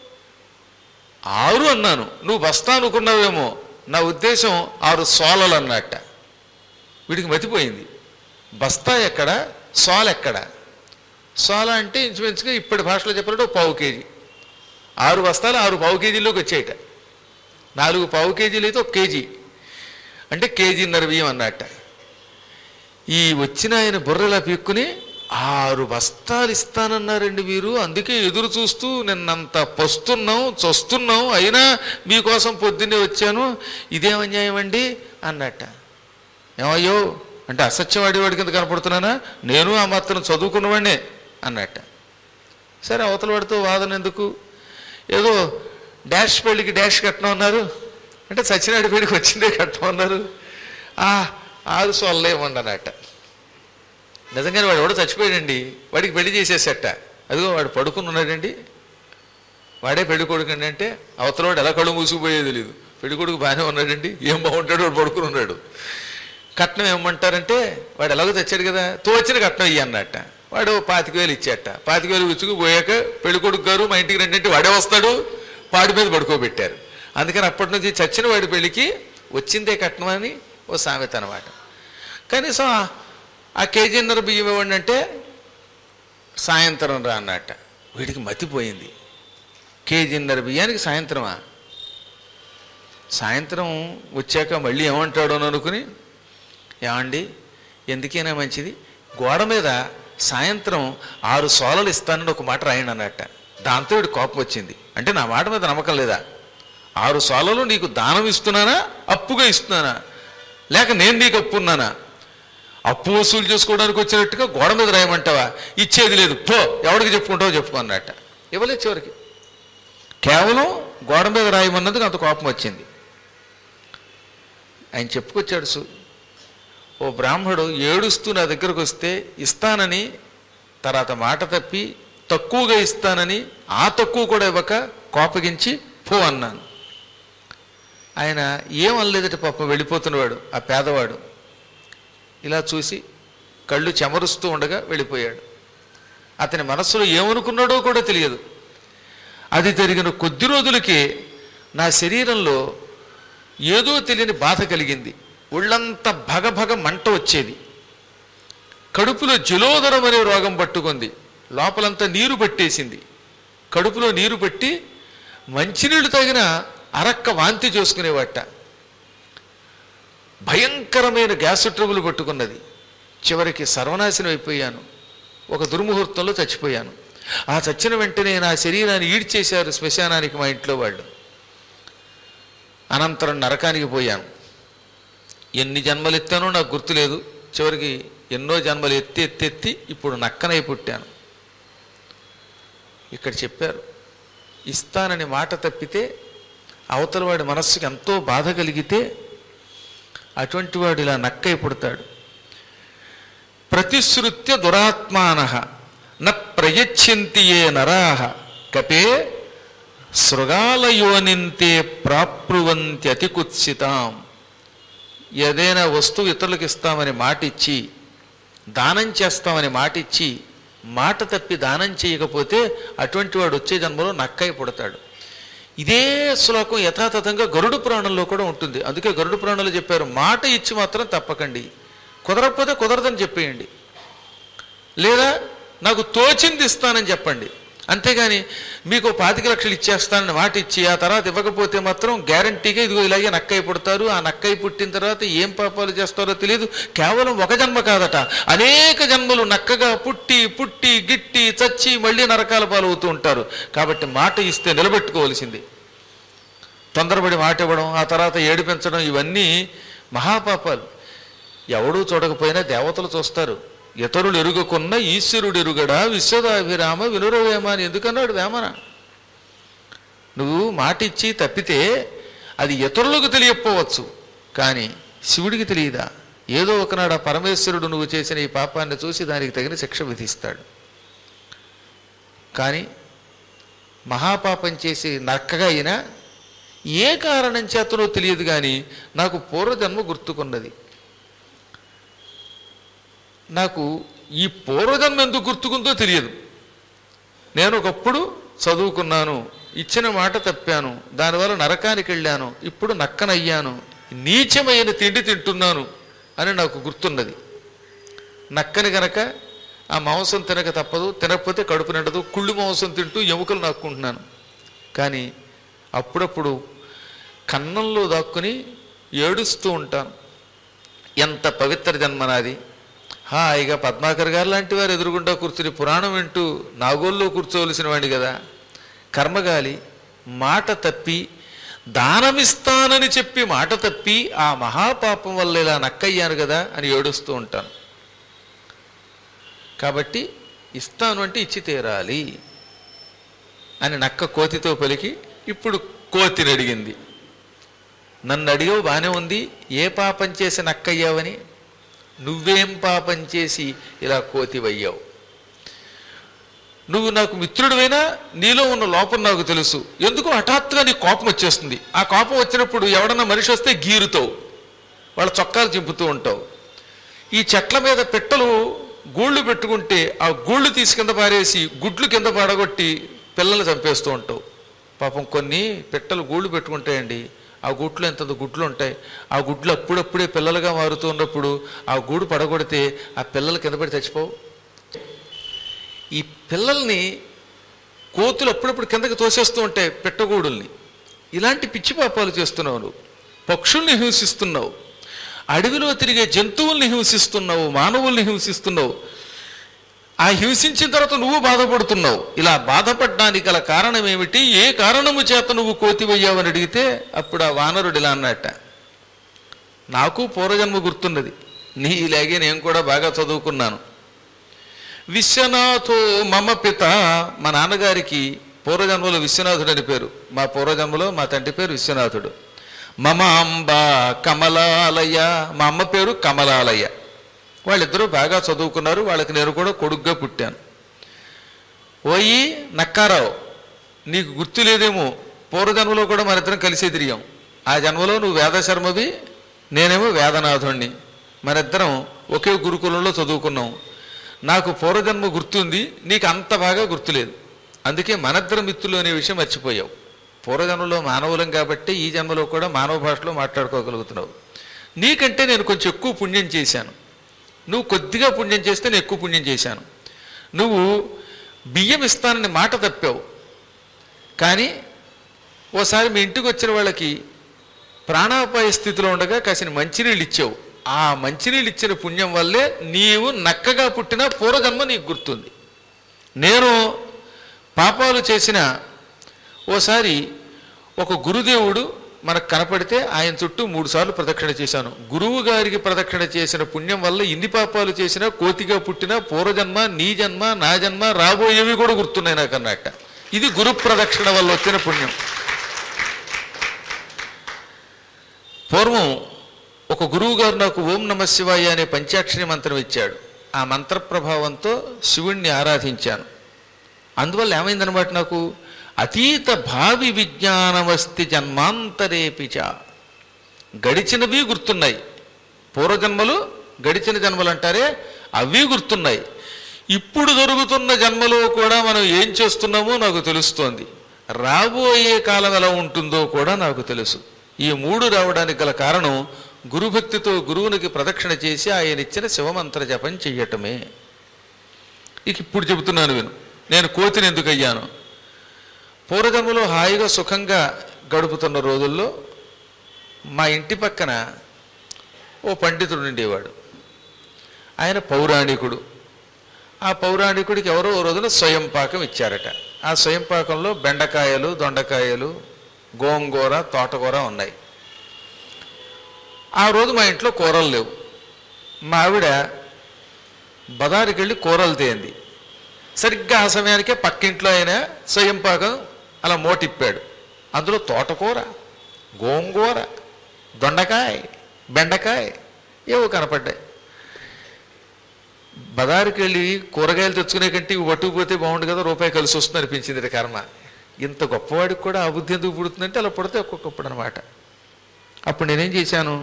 [SPEAKER 1] ఆరు అన్నాను, నువ్వు బస్తా అనుకున్నావేమో, నా ఉద్దేశం ఆరు సోలలు అన్నట్ట. వీడికి మతిపోయింది. బస్తా ఎక్కడ, సోల ఎక్కడ? సోల అంటే ఇంచుమించుగా ఇప్పటి భాషలో చెప్పాలంటే పావు కేజీ. ఆరు బస్తాలు ఆరు పావు కేజీలోకి వచ్చాయిట. నాలుగు పావు కేజీలు అయితే ఒక కేజీ అంటే కేజీన్నర బియ్యం అన్నట్ట. ఈ వచ్చిన ఆయన బుర్రలా పీక్కుని, ఆరు బస్తాలు ఇస్తానన్నారండి మీరు, అందుకే ఎదురు చూస్తూ నిన్నంత పస్తున్నాం చస్తున్నాం, అయినా మీకోసం పొద్దున్నే వచ్చాను, ఇదేం అన్యాయం అండి అన్నట్ట. ఏమయ్యో అంటే అసత్యం ఆడేవాడి కింద కనపడుతున్నానా, నేను ఆ మాత్రం చదువుకున్నవాడినే అన్నట్ట. సరే అవతల వాడితో వాదన ఎందుకు, ఏదో డాష్ పెళ్ళికి డాష్ కట్టమన్నారు అంటే సత్యనారాయణ పెళ్ళికి వచ్చిందే కట్టమన్నారు, ఆ ఆరు సొల్లేమండి అన్నట్ట. నిజంగానే వాడు ఎవడో చచ్చిపోయాడండి, వాడికి పెళ్లి చేసేసట, అదిగో వాడు పడుకుని ఉన్నాడండి, వాడే పెళ్లి కొడుకండి అంటే అవతల వాడు ఎలా కళ్ళు మూసుకుపోయేది తెలియదు. పెళ్లి కొడుకు బాగానే ఉన్నాడండి, ఏం బాగుంటాడు, వాడు పడుకుని ఉన్నాడు. కట్నం ఏమంటారంటే, వాడు ఎలాగో తెచ్చాడు కదా, తోచిన కట్నం ఇయ్యి అన్నట్ట. వాడు పాతిక వేలు ఇచ్చేట. పాతిక వేలు విచ్చుకు పోయాక పెళ్లి కొడుకు గారు మా ఇంటికి రండి అంటే వాడే వస్తాడు, పాడి మీద పడుకోబెట్టారు. అందుకని అప్పటి నుంచి చచ్చిన వాడి పెళ్లికి వచ్చిందే కట్నం అని ఓ సామెత అనమాట. కనీసం ఆ కేజీన్నర బియ్యం ఇవ్వండి అంటే సాయంత్రం రా అన్నట్ట. వీడికి మతిపోయింది. కేజీన్నర బియ్యానికి సాయంత్రమా? సాయంత్రం వచ్చాక మళ్ళీ ఏమంటాడో అనుకుని, ఏమండి ఎందుకైనా మంచిది గోడ మీద సాయంత్రం ఆరు సోలలు ఇస్తానని ఒక మాట రాయండి అన్నట్ట. దాంతో వీడు కోపం వచ్చింది. అంటే నా మాట మీద నమ్మకం లేదా? ఆరు సోలలు నీకు దానం ఇస్తున్నానా, అప్పుగా ఇస్తున్నానా, లేక నేను నీకు అప్పు ఉన్నానా? అప్పు వసూలు చేసుకోవడానికి వచ్చినట్టుగా గోడ మీద రాయమంటావా? ఇచ్చేది లేదు, పో, ఎవరికి చెప్పుకుంటావో చెప్పుకో అన్నట్ట. ఇవ్వలేదు చివరికి. కేవలం గోడ మీద రాయమన్నందుకు అంత కోపం వచ్చింది. ఆయన చెప్పుకొచ్చాడు. సు ఓ బ్రాహ్మడు ఏడుస్తూ నా దగ్గరకు వస్తే ఇస్తానని తర్వాత మాట తప్పి తక్కువగా ఇస్తానని ఆ తక్కువ కూడా ఇవ్వక కోపగించి పో అన్నాను. ఆయన ఏమనలేదట పాపం, వెళ్ళిపోతున్నవాడు ఆ పేదవాడు. ఇలా చూసి కళ్ళు చెమరుస్తూ ఉండగా వెళ్ళిపోయాడు. అతని మనస్సులో ఏమనుకున్నాడో కూడా తెలియదు. అది జరిగిన కొద్ది రోజులకే నా శరీరంలో ఏదో తెలియని బాధ కలిగింది. ఒళ్ళంతా భగభగ మంట వచ్చేది. కడుపులో జలోదరం అనే రోగం పట్టుకుంది. లోపలంతా నీరు పట్టేసింది. కడుపులో నీరు పట్టి మంచినీళ్ళు తాగిన అరక్క వాంతి చేసుకునేవాట. భయంకరమైన గ్యాస్ ట్రబుల్ పట్టుకున్నది. చివరికి సర్వనాశనం అయిపోయాను. ఒక దుర్ముహూర్తంలో చచ్చిపోయాను. ఆ చచ్చిన వెంటనే నా శరీరాన్ని ఈడ్చేశారు శ్మశానానికి మా ఇంట్లో వాళ్ళు. అనంతరం నరకానికి పోయాను. ఎన్ని జన్మలు ఎత్తానో నాకు గుర్తులేదు. చివరికి ఎన్నో జన్మలు ఎత్తి ఎత్తి ఎత్తి ఇప్పుడు నక్కనై పుట్టాను. ఇక్కడ చెప్పారు, ఇస్తానని మాట తప్పితే అవతల వాడి మనస్సుకి ఎంతో బాధ కలిగితే అటువంటి వాడు ఇలా నక్కై పుడతాడు. ప్రతిశ్రుత్య దురాత్మానః న ప్రయచ్ఛంతి ఏ నరాః కపే సృగాలయోనింతే ప్రాప్నువంత్యతి కుత్సితాం. ఏదైనా వస్తువు ఇతరులకు ఇస్తామని మాట ఇచ్చి, దానం చేస్తామని మాట ఇచ్చి, మాట తప్పి దానం చేయకపోతే అటువంటి వాడు వచ్చే జన్మలో నక్కై పుడతాడు. ఇదే శ్లోకం యథాతథంగా గరుడు పురాణంలో కూడా ఉంటుంది. అందుకే గరుడు పురాణంలో చెప్పారు, మాట ఇచ్చి మాత్రం తప్పకండి, కుదరకపోతే కుదరదని చెప్పేయండి, లేదా నాకు తోచింది ఇస్తానని చెప్పండి. అంతేగాని మీకు పాతిక లక్షలు ఇచ్చేస్తానని మాట ఇచ్చి ఆ తర్వాత ఇవ్వకపోతే మాత్రం గ్యారంటీగా ఇదిగో ఇలాగే నక్కై పుడతారు. ఆ నక్కై పుట్టిన తర్వాత ఏం పాపాలు చేస్తారో తెలియదు. కేవలం ఒక జన్మ కాదట, అనేక జన్మలు నక్కగా పుట్టి పుట్టి గిట్టి చచ్చి మళ్ళీ నరకాల పాలవుతూ ఉంటారు. కాబట్టి మాట ఇస్తే నిలబెట్టుకోవాల్సింది. తొందరపడి మాట ఇవ్వడం, ఆ తర్వాత ఏడిపించడం, ఇవన్నీ మహాపాపాలు. ఎవడూ చూడకపోయినా దేవతలు చూస్తారు. ఇతరులు ఎరుగకున్న ఈశ్వరుడు ఎరుగడా విశ్వదాభిరామ వినురవేమ అని ఎందుకన్నాడు వేమన. నువ్వు మాట ఇచ్చి తప్పితే అది ఇతరులకు తెలియకపోవచ్చు, కానీ శివుడికి తెలియదా? ఏదో ఒకనాడు ఆ పరమేశ్వరుడు నువ్వు చేసిన ఈ పాపాన్ని చూసి దానికి తగిన శిక్ష విధిస్తాడు. కానీ మహాపాపం చేసి నక్కగా అయినా ఏ కారణం చేతనో తెలియదు, కానీ నాకు పూర్వజన్మ గుర్తుకున్నది. నాకు ఈ పూర్వజన్మ ఎందుకు గుర్తుకుందో తెలియదు. నేను ఒకప్పుడు చదువుకున్నాను, ఇచ్చిన మాట తప్పాను, దానివల్ల నరకానికి వెళ్ళాను, ఇప్పుడు నక్కనయ్యాను, నీచమైన తిండి తింటున్నాను అని నాకు గుర్తున్నది. నక్కని గనక ఆ మాంసం తినక తప్పదు, తినకపోతే కడుపు నిండదు, కుళ్ళు మాంసం తింటూ ఎముకలు నాక్కుంటున్నాను. కానీ అప్పుడప్పుడు కన్నంలో దాక్కుని ఏడుస్తూ ఉంటాను. ఎంత పవిత్ర జన్మ నాది, హాయిగా పద్మాకర్ గారు లాంటి వారు ఎదురుగుండా కూర్చుని పురాణం వింటూ నాగోల్లో కూర్చోవలసిన వాడిని కదా. కర్మగాలి మాట తప్పి దానమిస్తానని చెప్పి మాట తప్పి ఆ మహాపాపం వల్ల ఇలా నక్కయ్యాను కదా అని ఏడుస్తూ ఉంటాను. కాబట్టి ఇస్తాను అంటే ఇచ్చి తీరాలి అని నక్క కోతితో పలికి ఇప్పుడు కోతిని అడిగింది. నన్ను అడిగావు బాగానే ఉంది, ఏ పాపం చేసి నక్కయ్యావని? నువ్వేం పాపం చేసి ఇలా కోతివయ్యావు? నువ్వు నాకు మిత్రుడివైనా నీలో ఉన్న లోపం నాకు తెలుసు. ఎందుకు హఠాత్తుగా నీ కోపం వచ్చేస్తుంది. ఆ కోపం వచ్చినప్పుడు ఎవడన్నా మనిషి వస్తే గీరుతావు, వాళ్ళ చొక్కాలు చింపుతూ ఉంటావు. ఈ చెట్ల మీద పిట్టలు గూళ్ళు పెట్టుకుంటే ఆ గూళ్ళు తీసి కింద పారేసి గుడ్లు కింద పడగొట్టి పిల్లలు చంపేస్తూ ఉంటావు. పాపం కొన్ని పిట్టలు గూళ్ళు పెట్టుకుంటాయండి, ఆ గుడ్లు ఎంత గుడ్లు ఉంటాయి, ఆ గుడ్లు అప్పుడప్పుడే పిల్లలుగా మారుతూ ఉన్నప్పుడు ఆ గూడు పడగొడితే ఆ పిల్లలు కింద పడి చచ్చిపోవు. ఈ పిల్లల్ని కోతులు అప్పుడప్పుడు కిందకి తోసేస్తూ ఉంటాయి పిట్టగూడుల్ని. ఇలాంటి పిచ్చి పాపాలు చేస్తున్నావు నువ్వు. పక్షుల్ని హింసిస్తున్నావు, అడవిలో తిరిగే జంతువుల్ని హింసిస్తున్నావు, మానవుల్ని హింసిస్తున్నావు. ఆ హింసించిన తర్వాత నువ్వు బాధపడుతున్నావు. ఇలా బాధపడడానికి గల కారణం ఏమిటి? ఏ కారణము చేత నువ్వు కోతివయ్యావని అడిగితే అప్పుడు ఆ వానరుడు ఇలా అన్నట్ట, నాకు పూర్వజన్మ గుర్తున్నది, నీ ఇలాగే నేను కూడా బాగా చదువుకున్నాను. విశ్వనాథో మమ పిత, మా నాన్నగారికి పూర్వజన్మలో విశ్వనాథుడు అని పేరు. మా పూర్వజన్మలో మా తండ్రి పేరు విశ్వనాథుడు. మమ అంబ కమలాలయ, మా అమ్మ పేరు కమలాలయ. వాళ్ళిద్దరూ బాగా చదువుకున్నారు, వాళ్ళకి నేను కూడా కొడుగ్గా పుట్టాను. ఓయి నక్కారావు, నీకు గుర్తు లేదేమో, పూర్వజన్మలో కూడా మనిద్దరం కలిసి తిరిగాం. ఆ జన్మలో నువ్వు వేదశర్మవి, నేనేమో వేదనాథుణ్ణి. మనిద్దరం ఒకే గురుకులంలో చదువుకున్నాం. నాకు పూర్వజన్మ గుర్తుంది, నీకు అంత బాగా గుర్తులేదు. అందుకే మనిద్దరం మిత్రులు అనే విషయం మర్చిపోయావు. పూర్వజన్మలో మానవులం కాబట్టి ఈ జన్మలో కూడా మానవ భాషలో మాట్లాడుకోగలుగుతున్నావు. నీకంటే నేను కొంచెం ఎక్కువ పుణ్యం చేశాను, నువ్వు కొద్దిగా పుణ్యం చేస్తే నేను ఎక్కువ పుణ్యం చేశాను. నువ్వు బియ్యం ఇస్తానని మాట తప్పావు, కానీ ఓసారి మీ ఇంటికి వచ్చిన వాళ్ళకి ప్రాణాపాయ స్థితిలో ఉండగా కాసిన మంచినీళ్ళు ఇచ్చావు. ఆ మంచినీళ్ళు ఇచ్చిన పుణ్యం వల్లే నీవు నక్కగా పుట్టిన పూర్వజన్మ నీకు గుర్తుంది. నేను పాపాలు చేసిన ఓసారి ఒక గురుదేవుడు మనకు కనపడితే ఆయన చుట్టూ మూడు సార్లు ప్రదక్షిణ చేశాను. గురువు గారికి ప్రదక్షిణ చేసిన పుణ్యం వల్ల ఇన్ని పాపాలు చేసినా కోతిగా పుట్టిన పూర్వజన్మ నీ జన్మ నా జన్మ రాబోయేవి కూడా గుర్తున్నాయి నాకు అన్నట్ట. ఇది గురు ప్రదక్షిణ వల్ల వచ్చిన పుణ్యం. పూర్వం ఒక గురువు గారు నాకు ఓం నమ శివాయ అనే పంచాక్షరి మంత్రం ఇచ్చాడు. ఆ మంత్ర ప్రభావంతో శివుణ్ణి ఆరాధించాను. అందువల్ల ఏమైందనమాట, నాకు అతీత భావి విజ్ఞానమస్తి జన్మాంతరేపిచ. గడిచినవి గుర్తున్నాయి. పూర్వజన్మలు గడిచిన జన్మలు అంటారే అవి గుర్తున్నాయి. ఇప్పుడు జరుగుతున్న జన్మలో కూడా మనం ఏం చేస్తున్నామో నాకు తెలుస్తోంది. రాబోయే కాలం ఎలా ఉంటుందో కూడా నాకు తెలుసు. ఈ మూడు రావడానికి గల కారణం గురుభక్తితో గురువునికి ప్రదక్షిణ చేసి ఆయన ఇచ్చిన శివమంత్ర జపం చెయ్యటమే. ఇక ఇప్పుడు చెబుతున్నాను విను, నేను కోతిని ఎందుకు అయ్యాను. పూర్వజన్మలో హాయిగా సుఖంగా గడుపుతున్న రోజుల్లో మా ఇంటి పక్కన ఓ పండితుడు ఉండేవాడు. ఆయన పౌరాణికుడు. ఆ పౌరాణికుడికి ఎవరో ఓ రోజున స్వయం పాకం ఇచ్చారట. ఆ స్వయం పాకంలో బెండకాయలు, దొండకాయలు, గోంగూర, తోటకూర ఉన్నాయి. ఆ రోజు మా ఇంట్లో కూరలు లేవు. మా ఆవిడ బజారుకి వెళ్ళి కూరలు తేంది. సరిగ్గా ఆ సమయానికే పక్కింట్లో ఆయన స్వయం పాకం అలా మోటిప్పాడు. అందులో తోటకూర, గోంగూర, దొండకాయ, బెండకాయ ఏవో కనపడ్డాయి. బజారుకి వెళ్ళి కూరగాయలు తెచ్చుకునే కంటే ఇవి పట్టుకుపోతే బాగుండు కదా, రూపాయి కలిసి వస్తుంది అనిపించింది కర్మ. ఇంత గొప్పవాడికి కూడా ఆ బుద్ధి ఎందుకు పుడుతుందంటే అలా పుడితే ఒక్కొక్కప్పుడు అనమాట. అప్పుడు నేనేం చేశాను,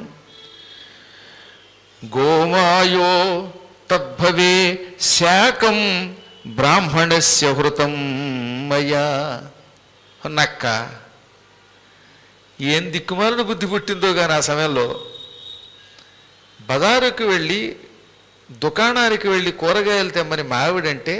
[SPEAKER 1] గోమాయో తద్భవే శాకం బ్రాహ్మణస్య హృతం మయా. నక్క ఏం దిక్కుమాలిన బుద్ధి పుట్టిందో కానీ ఆ సమయంలో బజారుకి వెళ్ళి దుకాణానికి వెళ్ళి కూరగాయలు తెమ్మని మావిడంటే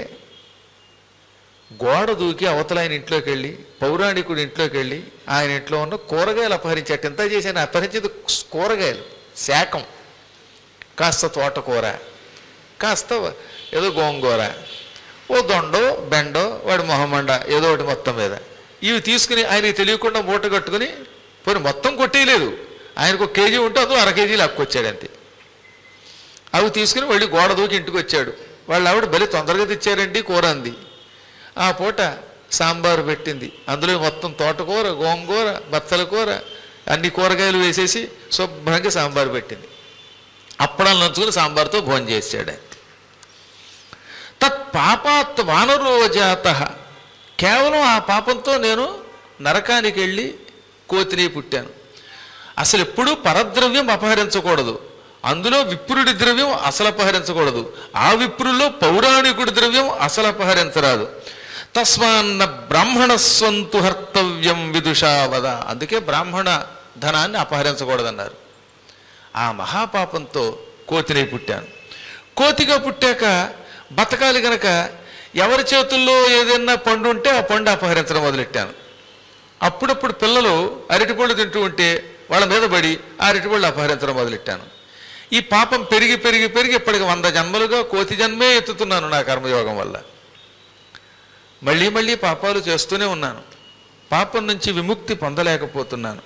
[SPEAKER 1] గోడ దూకి అవతల ఆయన ఇంట్లోకి వెళ్ళి పౌరాణికుడి ఇంట్లోకి వెళ్ళి ఆయన ఇంట్లో ఉన్న కూరగాయలు అపహరించాడు. ఎంత చేశాను, అపహరించేది కూరగాయలు శాకం, కాస్త తోటకూర, కాస్త ఏదో గోంగూర, ఓ దొండో బెండో వాడి మొహమండ ఏదో ఒకటి మొత్తం మీద ఇవి తీసుకుని ఆయనకి తెలియకుండా మూట కట్టుకుని పోనీ మొత్తం కొట్టేయలేదు. ఆయనకు ఒక కేజీ ఉంటే అందులో అర కేజీ లాక్కొచ్చాడు అంతే. అవి తీసుకుని వెళ్ళి గోడ దూకి ఇంటికి వచ్చాడు. వాళ్ళు ఆవిడ బలి తొందరగా తెచ్చారండి కూర అంది. ఆ పూట సాంబారు పెట్టింది. అందులో మొత్తం తోటకూర, గోంగూర, బత్తల కూర అన్ని కూరగాయలు వేసేసి శుభ్రంగా సాంబారు పెట్టింది. అప్పడాలు నంచుకుని సాంబార్తో భోజనం చేశాడు అంతే. తత్ పాపాత్ వానరోజాత. కేవలం ఆ పాపంతో నేను నరకానికి వెళ్ళి కోతిని పుట్టాను. అసలు ఎప్పుడూ పరద్రవ్యం అపహరించకూడదు. అందులో విప్రుడి ద్రవ్యం అసలు అపహరించకూడదు. ఆ విప్రుల్లో పౌరాణికుడి ద్రవ్యం అసలు అపహరించరాదు. తస్మాన్న బ్రాహ్మణ స్వంతు హర్తవ్యం విదుషావద. అందుకే బ్రాహ్మణ ధనాన్ని అపహరించకూడదన్నారు. ఆ మహాపాపంతో కోతిని పుట్టాను. కోతిగా పుట్టాక బతకాలి గనక ఎవరి చేతుల్లో ఏదైనా పండు ఉంటే ఆ పండు అపహరించడం మొదలెట్టాను. అప్పుడప్పుడు పిల్లలు అరటిపళ్ళు తింటూ ఉంటే వాళ్ళ మీద పడి ఆ అరటిపళ్ళు అపహరించడం మొదలెట్టాను. ఈ పాపం పెరిగి పెరిగి పెరిగి ఇప్పటికి వంద జన్మలుగా కోతి జన్మే ఎత్తుతున్నాను నా కర్మయోగం వల్ల. మళ్ళీ మళ్ళీ పాపాలు చేస్తూనే ఉన్నాను. పాపం నుంచి విముక్తి పొందలేకపోతున్నాను.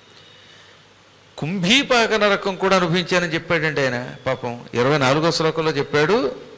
[SPEAKER 1] కుంభీపాక నరకం కూడా అనుభవించానని చెప్పాడండి ఆయన. పాపం ఇరవై నాలుగో శ్లోకంలో చెప్పాడు,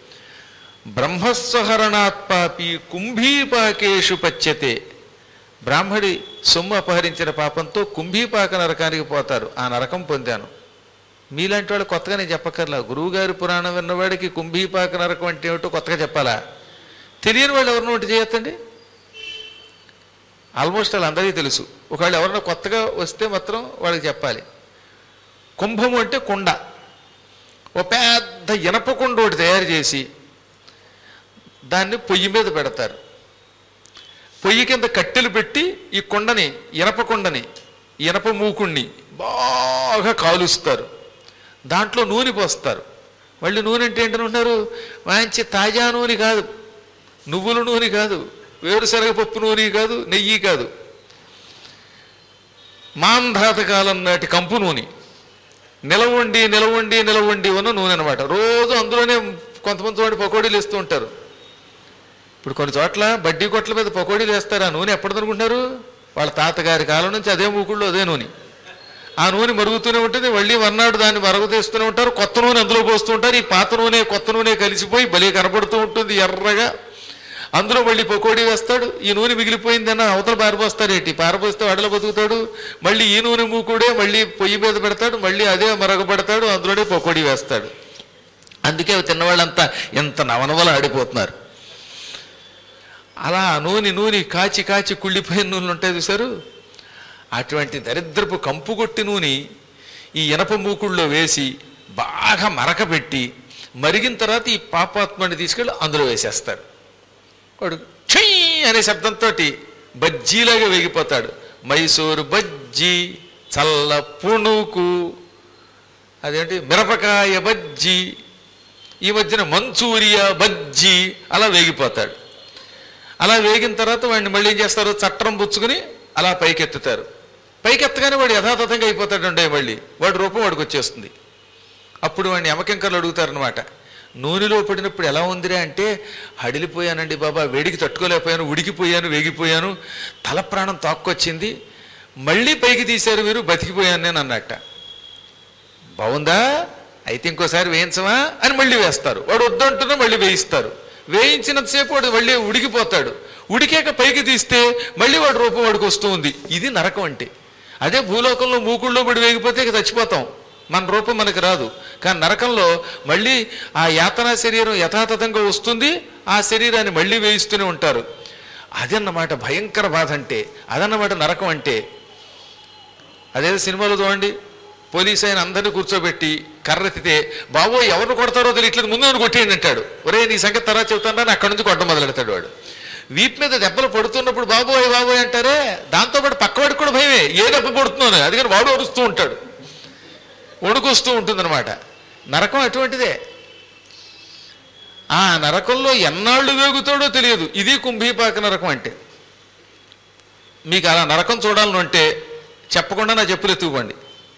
[SPEAKER 1] బ్రహ్మస్వహరణాత్పాపి కుంభీపాకేషు పచ్యతే. బ్రాహ్మడి సొమ్ము అపహరించిన పాపంతో కుంభీపాక నరకానికి పోతారు. ఆ నరకం పొందాను. మీలాంటి వాడు కొత్తగా నేను చెప్పక్కర్లా. గురువుగారి పురాణం విన్నవాడికి కుంభీపాక నరకం అంటే ఏమిటో కొత్తగా చెప్పాలా? తెలియని వాళ్ళు ఎవరినో ఒకటి చేయొద్దండి. ఆల్మోస్ట్ వాళ్ళు అందరికీ తెలుసు. ఒకవేళ ఎవరైనా కొత్తగా వస్తే మాత్రం వాళ్ళకి చెప్పాలి. కుంభము అంటే కుండ. ఓ పెద్ద ఇనప కుండ ఒకటి తయారు చేసి దాన్ని పొయ్యి మీద పెడతారు. పొయ్యి కింద కట్టెలు పెట్టి ఈ కుండని, ఇనప కుండని, ఇనప మూకుణ్ణి బాగా కాలుస్తారు. దాంట్లో నూనె పోస్తారు. మళ్ళీ నూనె అంటే ఏంటనుకుంటున్నారు? మంచి తాజా నూనె కాదు, నువ్వుల నూనె కాదు, వేరుశనగపప్పు నూనె కాదు, నెయ్యి కాదు, మాంధాత కాలం నాటి కంపు నూనె. నిలవండి నిలవండి నిలవండి ఉన్న నూనె అనమాట. రోజు అందులోనే కొంతమంది చోట పకోడీలు వేస్తూ ఉంటారు. ఇప్పుడు కొన్ని చోట్ల బడ్డీ కొట్ల మీద పకోడీలు వేస్తారు. ఆ నూనె ఎప్పటిదనుకుంటున్నారు? వాళ్ళ తాతగారి కాలం నుంచి అదే మూకుళ్ళు అదే నూనె. ఆ నూనె మరుగుతూనే ఉంటుంది. మళ్ళీ వన్నాడు దాన్ని మరుగు తీస్తూనే ఉంటారు. కొత్త నూనె అందులో పోస్తూ ఉంటారు. ఈ పాత నూనె కొత్త నూనె కలిసిపోయి భలే కనపడుతూ ఉంటుంది ఎర్రగా. అందులో మళ్ళీ పకోడీ వేస్తాడు. ఈ నూనె మిగిలిపోయిందన్న అవతల పారిపోస్తారేంటి? పారిపోస్తే వాడలో బతుకుతాడు. మళ్ళీ ఈ నూనె మూకుడే మళ్ళీ పొయ్యి మీద పెడతాడు. మళ్ళీ అదే మరగబెడతాడు. అందులోనే పకోడీ వేస్తాడు. అందుకే తిన్నవాళ్ళంతా ఎంత నవనవల ఆడిపోతున్నారు. అలా నూనె నూనె కాచి కాచి కుళ్ళిపోయిన నూనెలు ఉంటాయి చూసారు. అటువంటి దరిద్రపు కంపుగొట్టి నూనె ఈ ఇనప మూకుళ్ళలో వేసి బాగా మరకబెట్టి మరిగిన తర్వాత ఈ పాపాత్మని తీసుకెళ్ళి అందులో వేసేస్తారు. వాడు ఛీ అనే శబ్దంతో బజ్జీలాగా వేగిపోతాడు. మైసూరు బజ్జీ, చల్ల పుణుకు, అదేంటి మిరపకాయ బజ్జీ, ఈ మధ్యన మంచూరియా బజ్జీ, అలా వేగిపోతాడు. అలా వేగిన తర్వాత వాడిని మళ్ళీ ఏం చేస్తారు? చట్టం పుచ్చుకుని అలా పైకెత్తుతారు. పైకెత్తగానే వాడు యథాతథంగా అయిపోతాడంటే మళ్ళీ వాడి రూపం వాడికి వచ్చేస్తుంది. అప్పుడు వాడిని యమకింకర్లు అడుగుతారనమాట, నూనెలో పడినప్పుడు ఎలా ఉందిరా అంటే, హడిలిపోయానండి బాబా, వేడికి తట్టుకోలేకపోయాను, ఉడికిపోయాను, వేగిపోయాను, తల ప్రాణం తాక్కొచ్చింది, మళ్ళీ పైకి తీశారు మీరు, బతికిపోయాను నేను అన్నట్ట. బాగుందా, అయితే ఇంకోసారి వేయించమా అని మళ్ళీ వేస్తారు. వాడు వద్దంటున్నా మళ్ళీ వేయిస్తారు. వేయించినంతసేపు వాడు మళ్ళీ ఉడికిపోతాడు. ఉడికాక పైకి తీస్తే మళ్ళీ వాడి రూపం వాడికి వస్తూ ఉంది. ఇది నరకం అంటే. అదే భూలోకంలో మూకుళ్ళలో పడి వేగిపోతే ఇక చచ్చిపోతాం, మన రూపం మనకు రాదు. కానీ నరకంలో మళ్ళీ ఆ యాతనా శరీరం యథాతథంగా వస్తుంది. ఆ శరీరాన్ని మళ్ళీ వేయిస్తూనే ఉంటారు. అదన్నమాట భయంకర బాధ అంటే, అదన్నమాట నరకం అంటే. అదేదో సినిమాలో చూడండి, పోలీసు ఆయన అందరినీ కూర్చోబెట్టి కర్రెత్తితే, బాబో ఎవరిని కొడతారో తెలియట్లేదు, ముందు నన్ను కొట్టేయండి అంటాడు. ఒరే నీ సంగతి తర్వాత చెబుతాను, అక్కడి నుంచి కొట్ట మొదలెడతాడు వాడు. వీపు మీద దెబ్బలు పడుతున్నప్పుడు బాబోయ్ బాబోయ్ అంటారే, దాంతోపాటు పక్కవాడికి కూడా భయమే, ఏ దెబ్బ పడుతున్నాను, అందుకని వాడు అరుస్తూ ఉంటాడు, వణుకొస్తూ ఉంటుందన్నమాట. నరకం అటువంటిదే. ఆ నరకంలో ఎన్నాళ్ళు వేగుతాడో తెలియదు. ఇది కుంభీపాక నరకం అంటే. మీకు అలా నరకం చూడాలను అంటే చెప్పకుండా నా చెప్పులు ఎత్తుకుపోండి.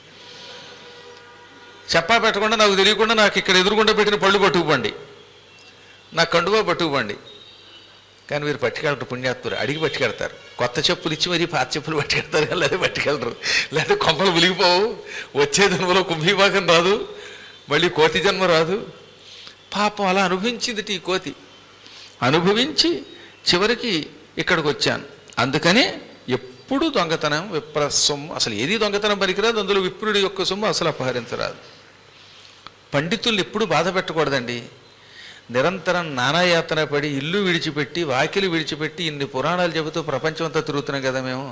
[SPEAKER 1] చెప్పా పెట్టకుండా, నాకు తెలియకుండా నాకు ఇక్కడ ఎదురుగుండా పెట్టిన పళ్ళు పట్టుకుపోండి, నాకు కండువా పట్టుకుపోండి. కానీ మీరు పట్టుకెళ్ళరు, పుణ్యాత్తురు అడిగి పట్టుకెడతారు. కొత్త చెప్పులు ఇచ్చి మరీ పాత చెప్పులు పట్టుకెడతారు, లేదా పట్టుకెళ్ళరు. లేదా కొంపలు ములిగిపోవు, వచ్చే జన్మలో కుంభీపాకం రాదు, మళ్ళీ కోతి జన్మ రాదు. పాపం అలా అనుభవించింది ఈ కోతి. అనుభవించి చివరికి ఇక్కడికి వచ్చాను. అందుకనే ఎప్పుడు దొంగతనం, విప్ర సొమ్ము, అసలు ఏది దొంగతనం పనికిరాదు, అందులో విప్రుడి యొక్క సొమ్ము అసలు అపహరించరాదు. పండితుల్ని ఎప్పుడు బాధ పెట్టకూడదండి. నిరంతరం నానాయాతన పడి ఇల్లు విడిచిపెట్టి వాకిలు విడిచిపెట్టి ఇన్ని పురాణాలు చెబుతూ ప్రపంచం అంతా తిరుగుతున్నాం కదా మేము.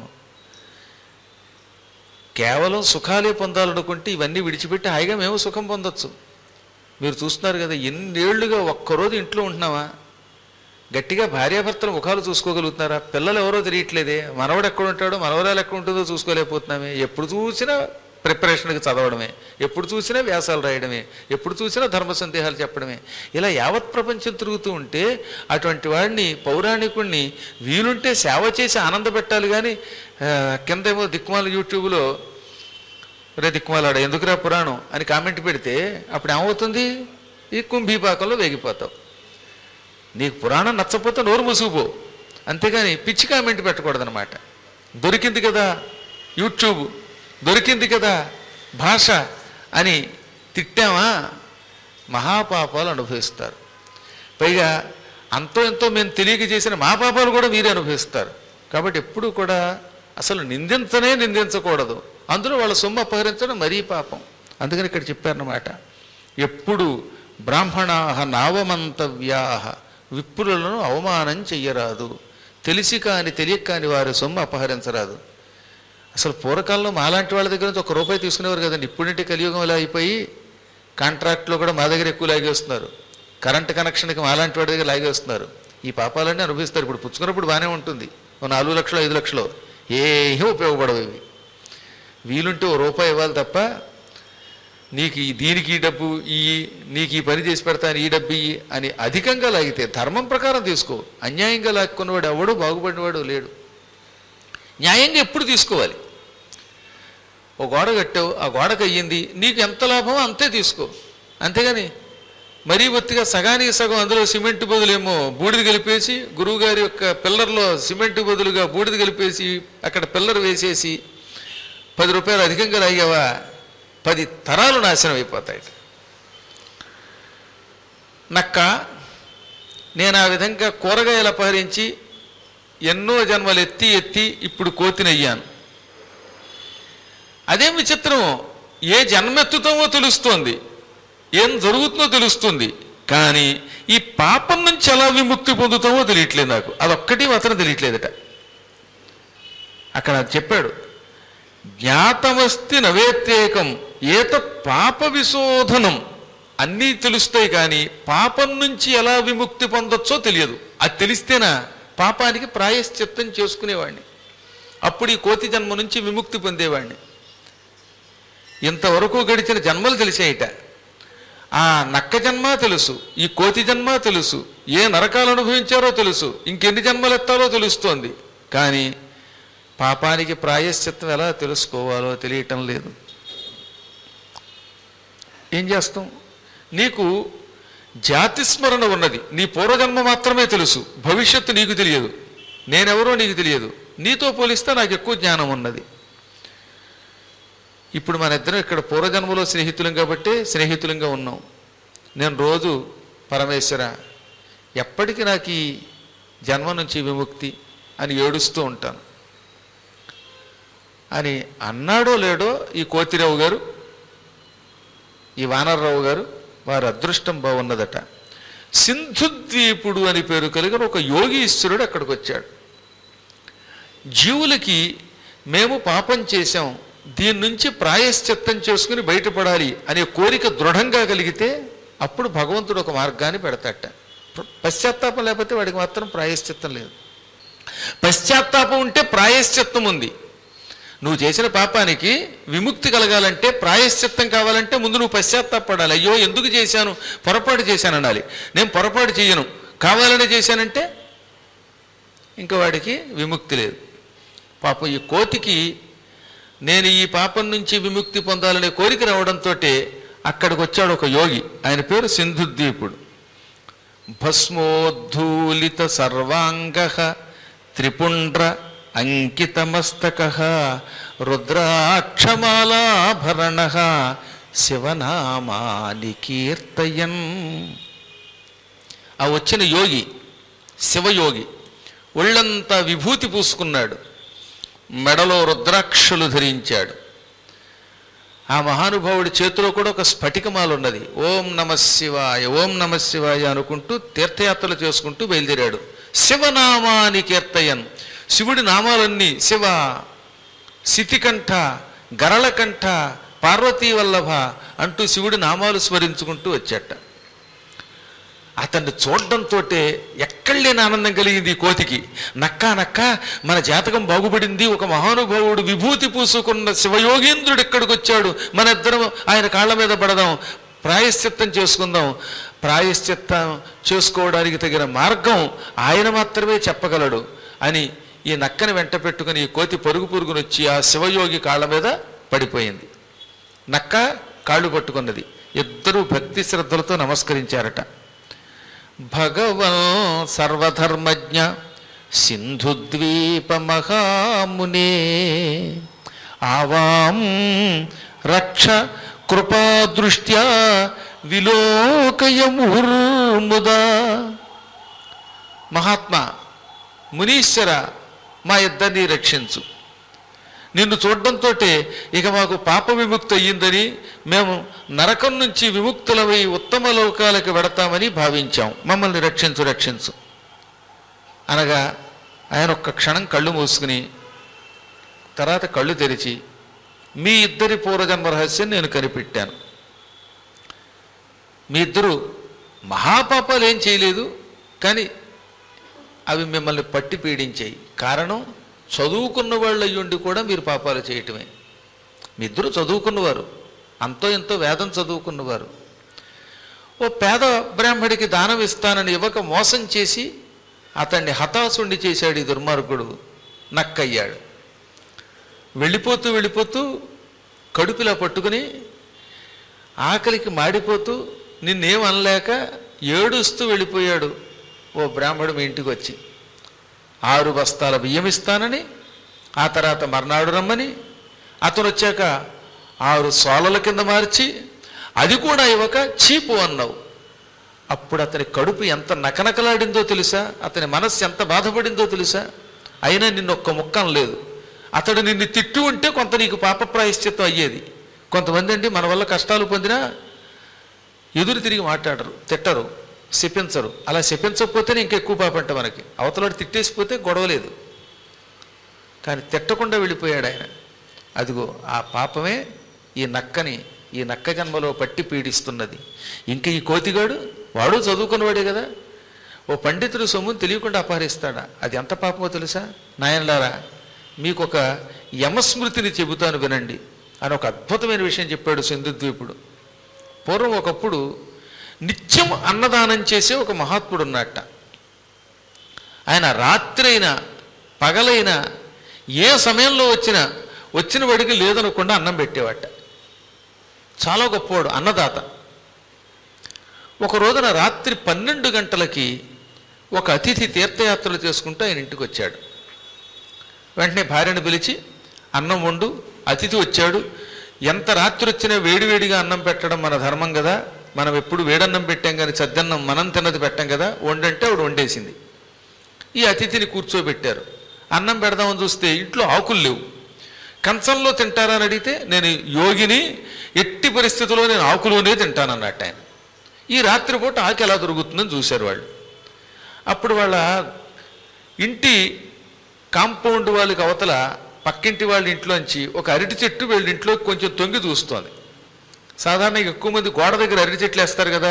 [SPEAKER 1] కేవలం సుఖాలే పొందాలనుకుంటే ఇవన్నీ విడిచిపెట్టి హాయిగా మేము సుఖం పొందొచ్చు. మీరు చూస్తున్నారు కదా, ఎన్నేళ్లుగా ఒక్కరోజు ఇంట్లో ఉంటున్నావా? గట్టిగా భార్యాభర్తలు ముఖాలు చూసుకోగలుగుతున్నారా? పిల్లలు ఎవరో తెలియట్లేదే, మనవడు ఎక్కడ ఉంటాడో మనవరాలు ఎక్కడ ఉంటుందో చూసుకోలేకపోతున్నామే. ఎప్పుడు చూసినా ప్రిపరేషన్కి చదవడమే, ఎప్పుడు చూసినా వ్యాసాలు రాయడమే, ఎప్పుడు చూసినా ధర్మ సందేహాలు చెప్పడమే. ఇలా యావత్ ప్రపంచం తిరుగుతూ ఉంటే అటువంటి వాడిని, పౌరాణికుడిని వీలుంటే సేవ చేసి ఆనంద పెట్టాలి. కానీ కిందేమో దిక్కుమాల యూట్యూబ్లో రే దిక్కుమాలాడ ఎందుకురా పురాణం అని కామెంట్ పెడితే అప్పుడు ఏమవుతుంది? ఈ కుంభీపాకంలో వేగిపోతావు. నీకు పురాణం నచ్చకపోతే నోరు మూసుకుపో, అంతేగాని పిచ్చి కామెంట్ పెట్టకూడదనమాట. దొరికింది కదా యూట్యూబ్, దొరికింది కదా భాష అని తిట్టామా, మహాపాపాలు అనుభవిస్తారు. పైగా అంతో ఎంతో మేము తెలియక చేసిన మా పాపాలు కూడా మీరే అనుభవిస్తారు. కాబట్టి ఎప్పుడు కూడా అసలు నిందించనే నిందించకూడదు. అందులో వాళ్ళ సొమ్ము అపహరించడం మరీ పాపం. అందుకని ఇక్కడ చెప్పారన్నమాట, ఎప్పుడు బ్రాహ్మణాహ నావమంతవ్యాహ, విప్రులను అవమానం చెయ్యరాదు. తెలిసి కాని తెలియక కాని వారి సొమ్ము అపహరించరాదు. అసలు పూర్వకాలంలో మాలాంటి వాళ్ళ దగ్గర నుంచి ఒక రూపాయి తీసుకునేవారు కదండి. ఇప్పుడంటే కలియుగం ఇలా అయిపోయి కాంట్రాక్ట్లో కూడా మా దగ్గర ఎక్కువ లాగేస్తున్నారు. కరెంట్ కనెక్షన్కి మాలాంటి వాడి దగ్గర లాగేస్తున్నారు. ఈ పాపాలన్నీ అనుభవిస్తారు. ఇప్పుడు పుచ్చుకున్నప్పుడు బాగానే ఉంటుంది, ఓ నాలుగు లక్షలు ఐదు లక్షలు ఏమీ ఉపయోగపడవు ఇవి. వీలుంటే ఓ రూపాయి ఇవ్వాలి తప్ప నీకు దీనికి ఈ డబ్బు ఇయ్యి, నీకు ఈ పని చేసి పెడతాను ఈ డబ్బు ఇయ్యి అని అధికంగా లాగితే ధర్మం ప్రకారం తీసుకో. అన్యాయంగా లాక్కున్నవాడు ఎవడో బాగుపడినవాడు లేడు. న్యాయంగా ఎప్పుడు తీసుకోవాలి. ఓ గోడ కట్టావు, ఆ గోడకు అయ్యింది, నీకు ఎంత లాభమో అంతే తీసుకో, అంతేగాని మరీ ఒత్తిగా సగానికి సగం అందులో సిమెంట్ బదులేమో బూడిద కలిపేసి, గురువుగారి యొక్క పిల్లర్లో సిమెంట్ బదులుగా బూడిద కలిపేసి అక్కడ పిల్లర్ వేసేసి పది రూపాయలు అధికంగా లాగావా, పది తరాలు నాశనం అయిపోతాయి. నక్క, నేను ఆ విధంగా కూరగాయలు అపహరించి ఎన్నో జన్మలు ఎత్తి ఎత్తి ఇప్పుడు కోతినయ్యాను. అదేం విచిత్రమో, ఏ జన్మెత్తుతామో తెలుస్తోంది, ఏం జరుగుతుందో తెలుస్తుంది, కానీ ఈ పాపం నుంచి ఎలా విముక్తి పొందుతామో తెలియట్లేదు నాకు. అదొక్కటి మాత్రం తెలియట్లేదట. అక్కడ చెప్పాడు, జ్ఞాతమస్తి నవేత్యేకం ఏతత్ పాప విశోధనం. అన్నీ తెలుస్తాయి కానీ పాపం నుంచి ఎలా విముక్తి పొందొచ్చో తెలియదు. అది తెలిస్తేనా పాపానికి ప్రాయశ్చిత్తం చేసుకునేవాడిని, అప్పుడు ఈ కోతి జన్మ నుంచి విముక్తి పొందేవాడిని. ఇంతవరకు గడిచిన జన్మలు తెలిసాయిట. ఆ నక్క జన్మ తెలుసు, ఈ కోతి జన్మ తెలుసు, ఏ నరకాలు అనుభవించారో తెలుసు, ఇంకెన్ని జన్మలు ఎత్తాలో తెలుస్తోంది, కానీ పాపానికి ప్రాయశ్చిత్తం ఎలా తెలుసుకోవాలో తెలియటం లేదు. ఏం చేస్తాం? నీకు జాతిస్మరణ ఉన్నది, నీ పూర్వజన్మ మాత్రమే తెలుసు, భవిష్యత్తు నీకు తెలియదు, నేనెవరో నీకు తెలియదు. నీతో పోలిస్తే నాకు ఎక్కువ జ్ఞానం ఉన్నది. ఇప్పుడు మన ఇద్దరం ఇక్కడ పూర్వజన్మలో స్నేహితులం కాబట్టి స్నేహితులంగా ఉన్నాం. నేను రోజు పరమేశ్వర ఎప్పటికీ నాకు ఈ జన్మ నుంచి విముక్తి అని ఏడుస్తూ ఉంటాను అని అన్నాడో లేడో ఈ కోతిరావు గారు, ఈ వానర్రావు గారు, వారి అదృష్టం బాగున్నదట. సింధుద్వీపుడు అని పేరు కలిగిన ఒక యోగీశ్వరుడు అక్కడికి వచ్చాడు. జీవులకి మేము పాపం చేశాం, దీని నుంచి ప్రాయశ్చిత్తం చేసుకుని బయటపడాలి అనే కోరిక దృఢంగా కలిగితే అప్పుడు భగవంతుడు ఒక మార్గాన్ని పెడతాట. పశ్చాత్తాపం లేకపోతే వాడికి మాత్రం ప్రాయశ్చిత్తం లేదు. పశ్చాత్తాపం ఉంటే ప్రాయశ్చిత్తం ఉంది. నువ్వు చేసిన పాపానికి విముక్తి కలగాలంటే, ప్రాయశ్చిత్తం కావాలంటే ముందు నువ్వు పశ్చాత్తాపడాలి. అయ్యో ఎందుకు చేశాను, పొరపాటు చేశాను అనాలి. నేను పొరపాటు చేయను, కావాలని చేశానంటే ఇంకా వాడికి విముక్తి లేదు. పాపం ఈ కోతికి నేను ఈ పాపం నుంచి విముక్తి పొందాలనే కోరిక రావడంతో అక్కడికి వచ్చాడు ఒక యోగి, ఆయన పేరు సింధుద్వీపుడు. భస్మోద్ధూలిత సర్వాంగ త్రిపుండ్ర అంకితమస్తక రుద్రాక్షమాలాభరణ శివనామాని కీర్తయన్. ఆ వచ్చిన యోగి శివయోగి, ఒళ్ళంతా విభూతి పూసుకున్నాడు, మెడలో రుద్రాక్షలు ధరించాడు. ఆ మహానుభావుడి చేతిలో కూడా ఒక స్ఫటికమాల ఉన్నది. ఓం నమ శివాయ, ఓం నమ శివాయ అనుకుంటూ తీర్థయాత్రలు చేసుకుంటూ బయలుదేరాడు. శివనామాని కీర్తయన్, శివుడి నామాలన్నీ శివ, శితికంఠ, గరళకంఠ, పార్వతీ వల్లభ అంటూ శివుడి నామాలు స్మరించుకుంటూ వచ్చాట. అతన్ని చూడడంతో ఎక్కడ లేని ఆనందం కలిగింది ఈ కోతికి. నక్క నక్క మన జాతకం బాగుపడింది, ఒక మహానుభావుడు విభూతి పూసుకున్న శివయోగేంద్రుడు ఇక్కడికి వచ్చాడు, మన ఇద్దరం ఆయన కాళ్ళ మీద పడదాం, ప్రాయశ్చిత్తం చేసుకుందాం. ప్రాయశ్చిత్తం చేసుకోవడానికి తగిన మార్గం ఆయన మాత్రమే చెప్పగలడు అని ఈ నక్కని వెంట పెట్టుకుని ఈ కోతి పరుగు పరుగుని వచ్చి ఆ శివయోగి కాళ్ళ మీద పడిపోయింది. నక్క కాళ్ళు పట్టుకున్నది. ఇద్దరూ భక్తి శ్రద్ధలతో నమస్కరించారట. భగవన్ సర్వధర్మజ్ఞ సింధుద్వీప మహామునే ఆవాం రక్ష కృపాదృష్ట్యా విలోకయ ముహుర్ముదా. మహాత్మా, మునీశ్వర, మా ఇద్దరిని రక్షించు. నిన్ను చూడడంతో ఇక మాకు పాప విముక్తి అయ్యిందని, మేము నరకం నుంచి విముక్తులమై ఉత్తమ లోకాలకు వెడతామని భావించాం, మమ్మల్ని రక్షించు రక్షించు అనగా ఆయన ఒక్క క్షణం కళ్ళు మూసుకుని తర్వాత కళ్ళు తెరిచి, మీ ఇద్దరి పూర్వజన్మ రహస్యం నేను కనిపెట్టాను. మీ ఇద్దరు మహాపాపాలు ఏం చేయలేదు, కానీ అవి మిమ్మల్ని పట్టి పీడించాయి. కారణం చదువుకున్న వాళ్ళు అయ్యుండి కూడా మీరు పాపాలు చేయటమే. మీ ఇద్దరు చదువుకున్నవారు, అంతో ఎంతో వేదం చదువుకున్నవారు. ఓ పేద బ్రాహ్మడికి దానం ఇస్తానని ఇవ్వక మోసం చేసి అతన్ని హతాశుండి చేశాడు ఈ దుర్మార్గుడు. నక్కయ్యాడు. వెళ్ళిపోతూ వెళ్ళిపోతూ కడుపులా పట్టుకుని ఆకలికి మాడిపోతూ నిన్నేం అనలేక ఏడుస్తూ వెళ్ళిపోయాడు ఓ బ్రాహ్మడు మీ ఇంటికి వచ్చి. ఆరు బస్తాల బియ్యం ఇస్తానని, ఆ తర్వాత మర్నాడు రమ్మని, అతను వచ్చాక ఆరు సోలల కింద మార్చి అది కూడా ఇవ్వక చీపు అన్నావు. అప్పుడు అతని కడుపు ఎంత నకనకలాడిందో తెలుసా, అతని మనస్సు ఎంత బాధపడిందో తెలుసా. అయినా నిన్ను ఒక్క ముక్కం లేదు. అతడు నిన్ను తిట్టు ఉంటే కొంత నీకు పాప ప్రాయశ్చిత్తం అయ్యేది. కొంతమంది అండి మన వల్ల కష్టాలు పొందినా ఎదురు తిరిగి మాట్లాడరు, తిట్టరు, శపించరు. అలా శపించకపోతేనే ఇంకెక్కువ పాప అంట మనకి. అవతలాడు తిట్టేసిపోతే గొడవలేదు, కానీ తిట్టకుండా వెళ్ళిపోయాడు ఆయన. అదిగో ఆ పాపమే ఈ నక్కని ఈ నక్క జన్మలో పట్టి పీడిస్తున్నది. ఇంకా ఈ కోతిగాడు వాడు చదువుకున్నవాడే కదా, ఓ పండితుడు సొమ్మును తెలియకుండా అపహరిస్తాడా? అది ఎంత పాపమో తెలుసా? నాయనలారా, మీకు ఒక యమస్మృతిని చెబుతాను వినండి అని ఒక అద్భుతమైన విషయం చెప్పాడు సింధుద్వీపుడు. పూర్వం ఒకప్పుడు నిత్యం అన్నదానం చేసే ఒక మహాత్ముడు ఉన్నట్ట. ఆయన రాత్రి అయినా పగలైనా ఏ సమయంలో వచ్చినా వచ్చిన వాడికి లేదనకుండా అన్నం పెట్టేవాట. చాలా గొప్పవాడు, అన్నదాత. ఒక రోజున రాత్రి పన్నెండు గంటలకి ఒక అతిథి తీర్థయాత్రలు చేసుకుంటూ ఆయన ఇంటికి వచ్చాడు. వెంటనే భార్యను పిలిచి అన్నం వండు, అతిథి వచ్చాడు, ఎంత రాత్రి వచ్చినా వేడివేడిగా అన్నం పెట్టడం మన ధర్మం కదా, మనం ఎప్పుడు వేడన్నం పెట్టాం కానీ చద్దన్నం మనం తిన్నది పెట్టాం కదా, వండంటే ఆవిడ వండేసింది. ఈ అతిథిని కూర్చోబెట్టారు. అన్నం పెడదామని చూస్తే ఇంట్లో ఆకులు లేవు. కంచంలో తింటారా అని అడిగితే నేను యోగిని, ఎట్టి పరిస్థితుల్లో నేను ఆకులోనే తింటానన్నట్టు ఆయన. ఈ రాత్రిపూట ఆకు ఎలా దొరుకుతుందని చూశారు వాళ్ళు. అప్పుడు వాళ్ళ ఇంటి కాంపౌండ్ వాళ్ళకి అవతల పక్కింటి వాళ్ళ ఇంట్లోంచి ఒక అరటి చెట్టు వీళ్ళ ఇంట్లో కొంచెం తొంగి చూస్తోంది. సాధారణంగా ఎక్కువ మంది గోడ దగ్గర అరటి చెట్లు వేస్తారు కదా.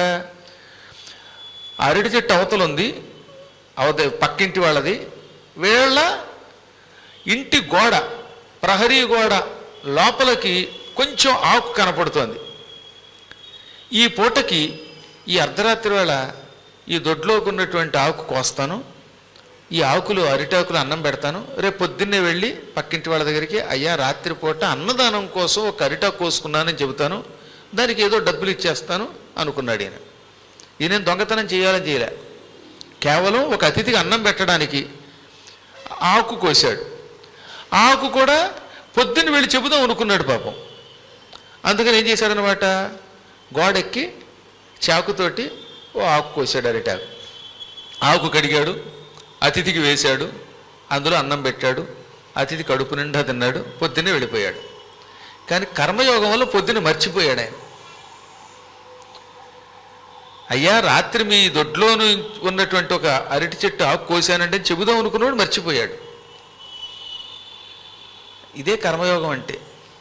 [SPEAKER 1] ఆ అరటి చెట్టు అవతల ఉంది, అవత పక్కింటి వాళ్ళది. వీళ్ళ ఇంటి గోడ, ప్రహరీ గోడ లోపలికి కొంచెం ఆకు కనపడుతోంది. ఈ పూటకి ఈ అర్ధరాత్రి వేళ ఈ దొడ్లోకి ఉన్నటువంటి ఆకు కోస్తాను, ఈ ఆకులు అరిటాకులు అన్నం పెడతాను, రేపు పొద్దున్నే వెళ్ళి పక్కింటి వాళ్ళ దగ్గరికి అయ్యా రాత్రిపూట అన్నదానం కోసం ఒక అరిటాకు కోసుకున్నానని చెబుతాను, దానికి ఏదో డబ్బులు ఇచ్చేస్తాను అనుకున్నాడు ఈయన. ఈయన దొంగతనం చేయాలని చేయలే, కేవలం ఒక అతిథికి అన్నం పెట్టడానికి ఆకు కోశాడు. ఆకు కూడా పొద్దున్న వెళ్ళి చెబుదాం అనుకున్నాడు పాపం. అందుకని ఏం చేశాడనమాట, గోడెక్కి చాకుతోటి ఓ ఆకు కోసాడు, అరిటాకు. ఆకు కడిగాడు, అతిథికి వేశాడు, అందులో అన్నం పెట్టాడు, అతిథి కడుపు నిండా తిన్నాడు, పొద్దున్నే వెళ్ళిపోయాడు. కానీ కర్మయోగం వల్ల పొద్దున్న మర్చిపోయాడు ఆయన. అయ్యా రాత్రి మీ దొడ్లోను ఉన్నటువంటి ఒక అరటి చెట్టు ఆకు కోసానంటే చెబుదాం అనుకున్నాడు, మర్చిపోయాడు. ఇదే కర్మయోగం అంటే.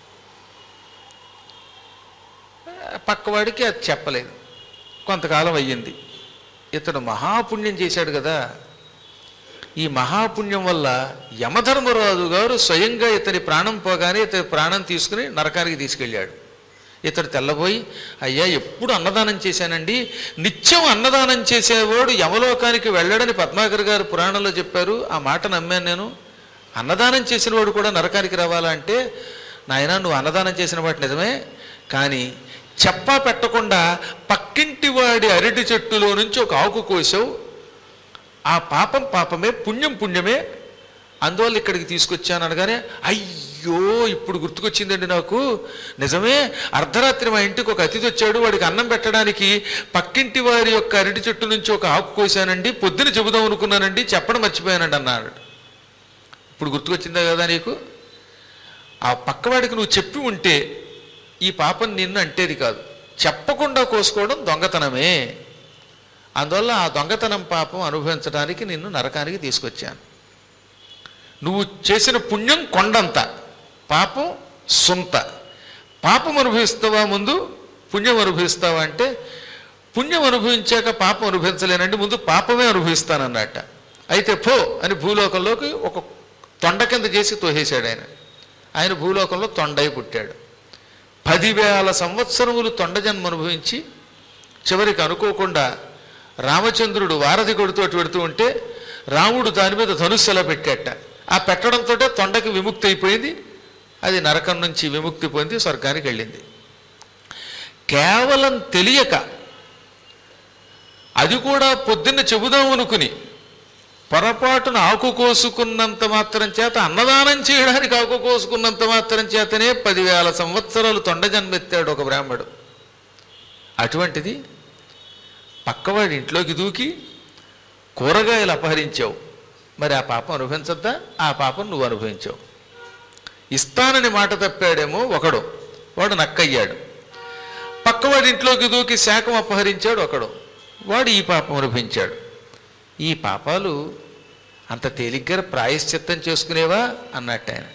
[SPEAKER 1] పక్కవాడికి అది చెప్పలేదు. కొంతకాలం అయ్యింది. ఇతడు మహాపుణ్యం చేశాడు కదా. ఈ మహాపుణ్యం వల్ల యమధర్మరాజు గారు స్వయంగా ఇతని ప్రాణం పోగానే ఇతని ప్రాణం తీసుకుని నరకానికి తీసుకెళ్ళాడు. ఇతడు తెల్లబోయి అయ్యా ఎప్పుడు అన్నదానం చేశానండి, నిత్యం అన్నదానం చేసేవాడు యమలోకానికి వెళ్ళడని పద్మాకర్ గారు పురాణంలో చెప్పారు, ఆ మాట నమ్మాను నేను. అన్నదానం చేసిన వాడు కూడా నరకానికి రావాలా అంటే, నాయనా నువ్వు అన్నదానం చేసిన వాటి నిజమే, కానీ చెప్పా పెట్టకుండా పక్కింటి వాడి అరటి చెట్టులో నుంచి ఒక ఆకు కోసావు, ఆ పాపం పాపమే, పుణ్యం పుణ్యమే, అందువల్ల ఇక్కడికి తీసుకొచ్చాను అనగానే అయ్యో ఇప్పుడు గుర్తుకొచ్చిందండి నాకు, నిజమే అర్ధరాత్రి మా ఇంటికి ఒక అతిథి వచ్చాడు, వాడికి అన్నం పెట్టడానికి పక్కింటి వారి యొక్క అరటి చెట్టు నుంచి ఒక ఆకు కోసానండి, పొద్దున చెబుదాం అనుకున్నానండి, చెప్పడం మర్చిపోయానండి అన్నాడు. ఇప్పుడు గుర్తుకొచ్చిందా కదా నీకు? ఆ పక్కవాడికి నువ్వు చెప్పి ఉంటే ఈ పాపం నిన్ను అంటేది కాదు. చెప్పకుండా కోసుకోవడం దొంగతనమే. అందువల్ల ఆ దొంగతనం పాపం అనుభవించడానికి నిన్ను నరకానికి తీసుకొచ్చాను. నువ్వు చేసిన పుణ్యం కొండంత, పాపం సుంత. పాపం అనుభవిస్తావా ముందు పుణ్యం అనుభవిస్తావా అంటే, పుణ్యం అనుభవించాక పాపం అనుభవించలేనండి, ముందు పాపమే అనుభవిస్తానన్నట్ట. అయితే పో అని భూలోకంలోకి ఒక తొండ కింద చేసి తోసేశాడు ఆయన. ఆయన భూలోకంలో తొండై పుట్టాడు. పదివేల సంవత్సరములు తొండ జన్మ అనుభవించి చివరికి అనుకోకుండా రామచంద్రుడు వారధి కొడుతూ పెడుతూ ఉంటే రాముడు దాని మీద ధనుస్సు ఎలా పెట్టాట. ఆ పెట్టడంతో తొండకి విముక్తి అయిపోయింది, అది నరకం నుంచి విముక్తి పొంది స్వర్గానికి వెళ్ళింది. కేవలం తెలియక, అది కూడా పొద్దున్న చెబుదాం అనుకుని పొరపాటున ఆకు కోసుకున్నంత మాత్రం చేత, అన్నదానం చేయడానికి ఆకు కోసుకున్నంత మాత్రం చేతనే పదివేల సంవత్సరాలు తొండ జన్మెత్తాడు ఒక బ్రాహ్మడు. అటువంటిది పక్కవాడి ఇంట్లోకి దూకి కూరగాయలు అపహరించావు, మరి ఆ పాపం అనుభవించద్దా? ఆ పాపం నువ్వు అనుభవించావు. ఇస్తానని మాట తప్పాడేమో ఒకడు, వాడు నక్కయ్యాడు. పక్కవాడి ఇంట్లోకి దూకి శాఖం అపహరించాడు ఒకడు, వాడు ఈ పాపం అనుభవించాడు. ఈ పాపాలు అంత తేలిగ్గా ప్రాయశ్చిత్తం చేసుకునేవా అన్నట్టు ఆయన.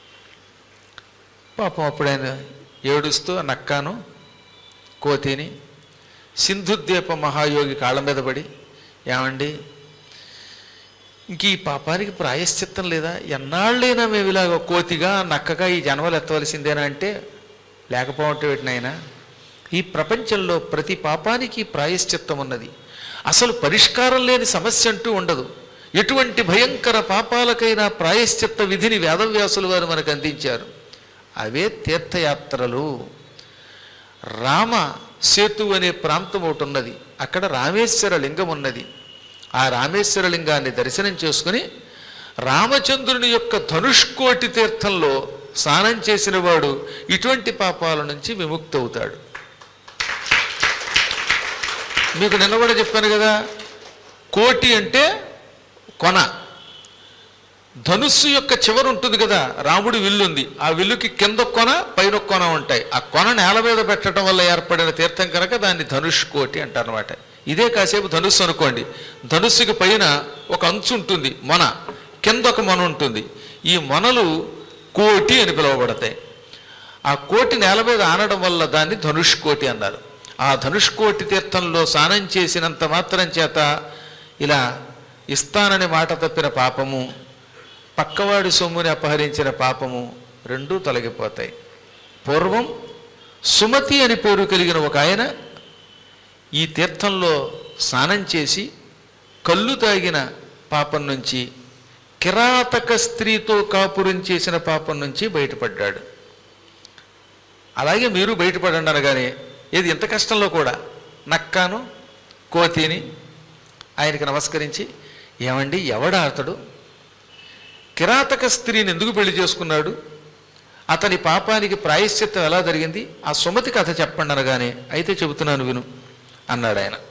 [SPEAKER 1] పాపం అప్పుడు ఆయన ఏడుస్తూ నక్కాను కోతిని సింధుద్వీప మహాయోగి కాళ్ళ మీద పడి, ఏమండి ఇంక ఈ పాపానికి ప్రాయశ్చిత్తం లేదా? ఎన్నాళ్ళైనా మేము ఇలాగ కోతిగా నక్కగా ఈ జన్మలు ఎత్తవలసిందేనా అంటే, లేకపోవటం పెట్టినైనా ఈ ప్రపంచంలో ప్రతి పాపానికి ప్రాయశ్చిత్తం ఉన్నది. అసలు పరిష్కారం లేని సమస్య అంటూ ఉండదు. ఎటువంటి భయంకర పాపాలకైనా ప్రాయశ్చిత్త విధిని వేదవ్యాసులు వారు మనకు అందించారు. అవే తీర్థయాత్రలు. రామ సేతు అనే ప్రాంతం ఒకటి ఉన్నది, అక్కడ రామేశ్వర లింగం ఉన్నది. ఆ రామేశ్వర లింగాన్ని దర్శనం చేసుకుని రామచంద్రుని యొక్క ధనుష్కోటి తీర్థంలో స్నానం చేసిన వాడు ఇటువంటి పాపాల నుంచి విముక్తి అవుతాడు. మీకు నిన్న కూడా చెప్పాను కదా, కోటి అంటే కొన, ధనుస్సు యొక్క చివర ఉంటుంది కదా, రాముడి విల్లు ఉంది, ఆ విల్లుకి కింద కొన పైన కొన ఉంటాయి. ఆ కొన నేల మీద పెట్టడం వల్ల ఏర్పడిన తీర్థం కనుక దాన్ని ధనుష్కోటి అంటారనమాట. ఇదే కాసేపు ధనుస్సు అనుకోండి, ధనుస్సుకి పైన ఒక అంచు ఉంటుంది మొన, కింద ఒక మొన ఉంటుంది. ఈ మొనలు కోటి అని పిలువబడతాయి. ఆ కోటి నేల మీద ఆనడం వల్ల దాన్ని ధనుష్కోటి అన్నారు. ఆ ధనుష్కోటి తీర్థంలో స్నానం చేసినంత మాత్రం చేత ఇలా ఇస్తానని మాట తప్పిన పాపము, పక్కవాడి సొమ్ముని అపహరించిన పాపము రెండూ తొలగిపోతాయి. పూర్వం సుమతి అని పేరు కలిగిన ఒక ఆయన ఈ తీర్థంలో స్నానం చేసి కళ్ళు తాగిన పాపం నుంచి, కిరాతక స్త్రీతో కాపురం చేసిన పాపం నుంచి బయటపడ్డాడు. అలాగే మీరు బయటపడండి అనగానే, ఏది ఇంత కష్టంలో కూడా నక్కాను కోతిని ఆయనకి నమస్కరించి, ఏమండి ఎవడా అతడు? కిరాతక స్త్రీని ఎందుకు పెళ్లి చేసుకున్నాడు? అతని పాపానికి ప్రాయశ్చిత్తం ఎలా జరిగింది? ఆ సుమతి కథ చెప్పండి అనగానే, అయితే చెబుతున్నాను విను అన్నాడు ఆయన.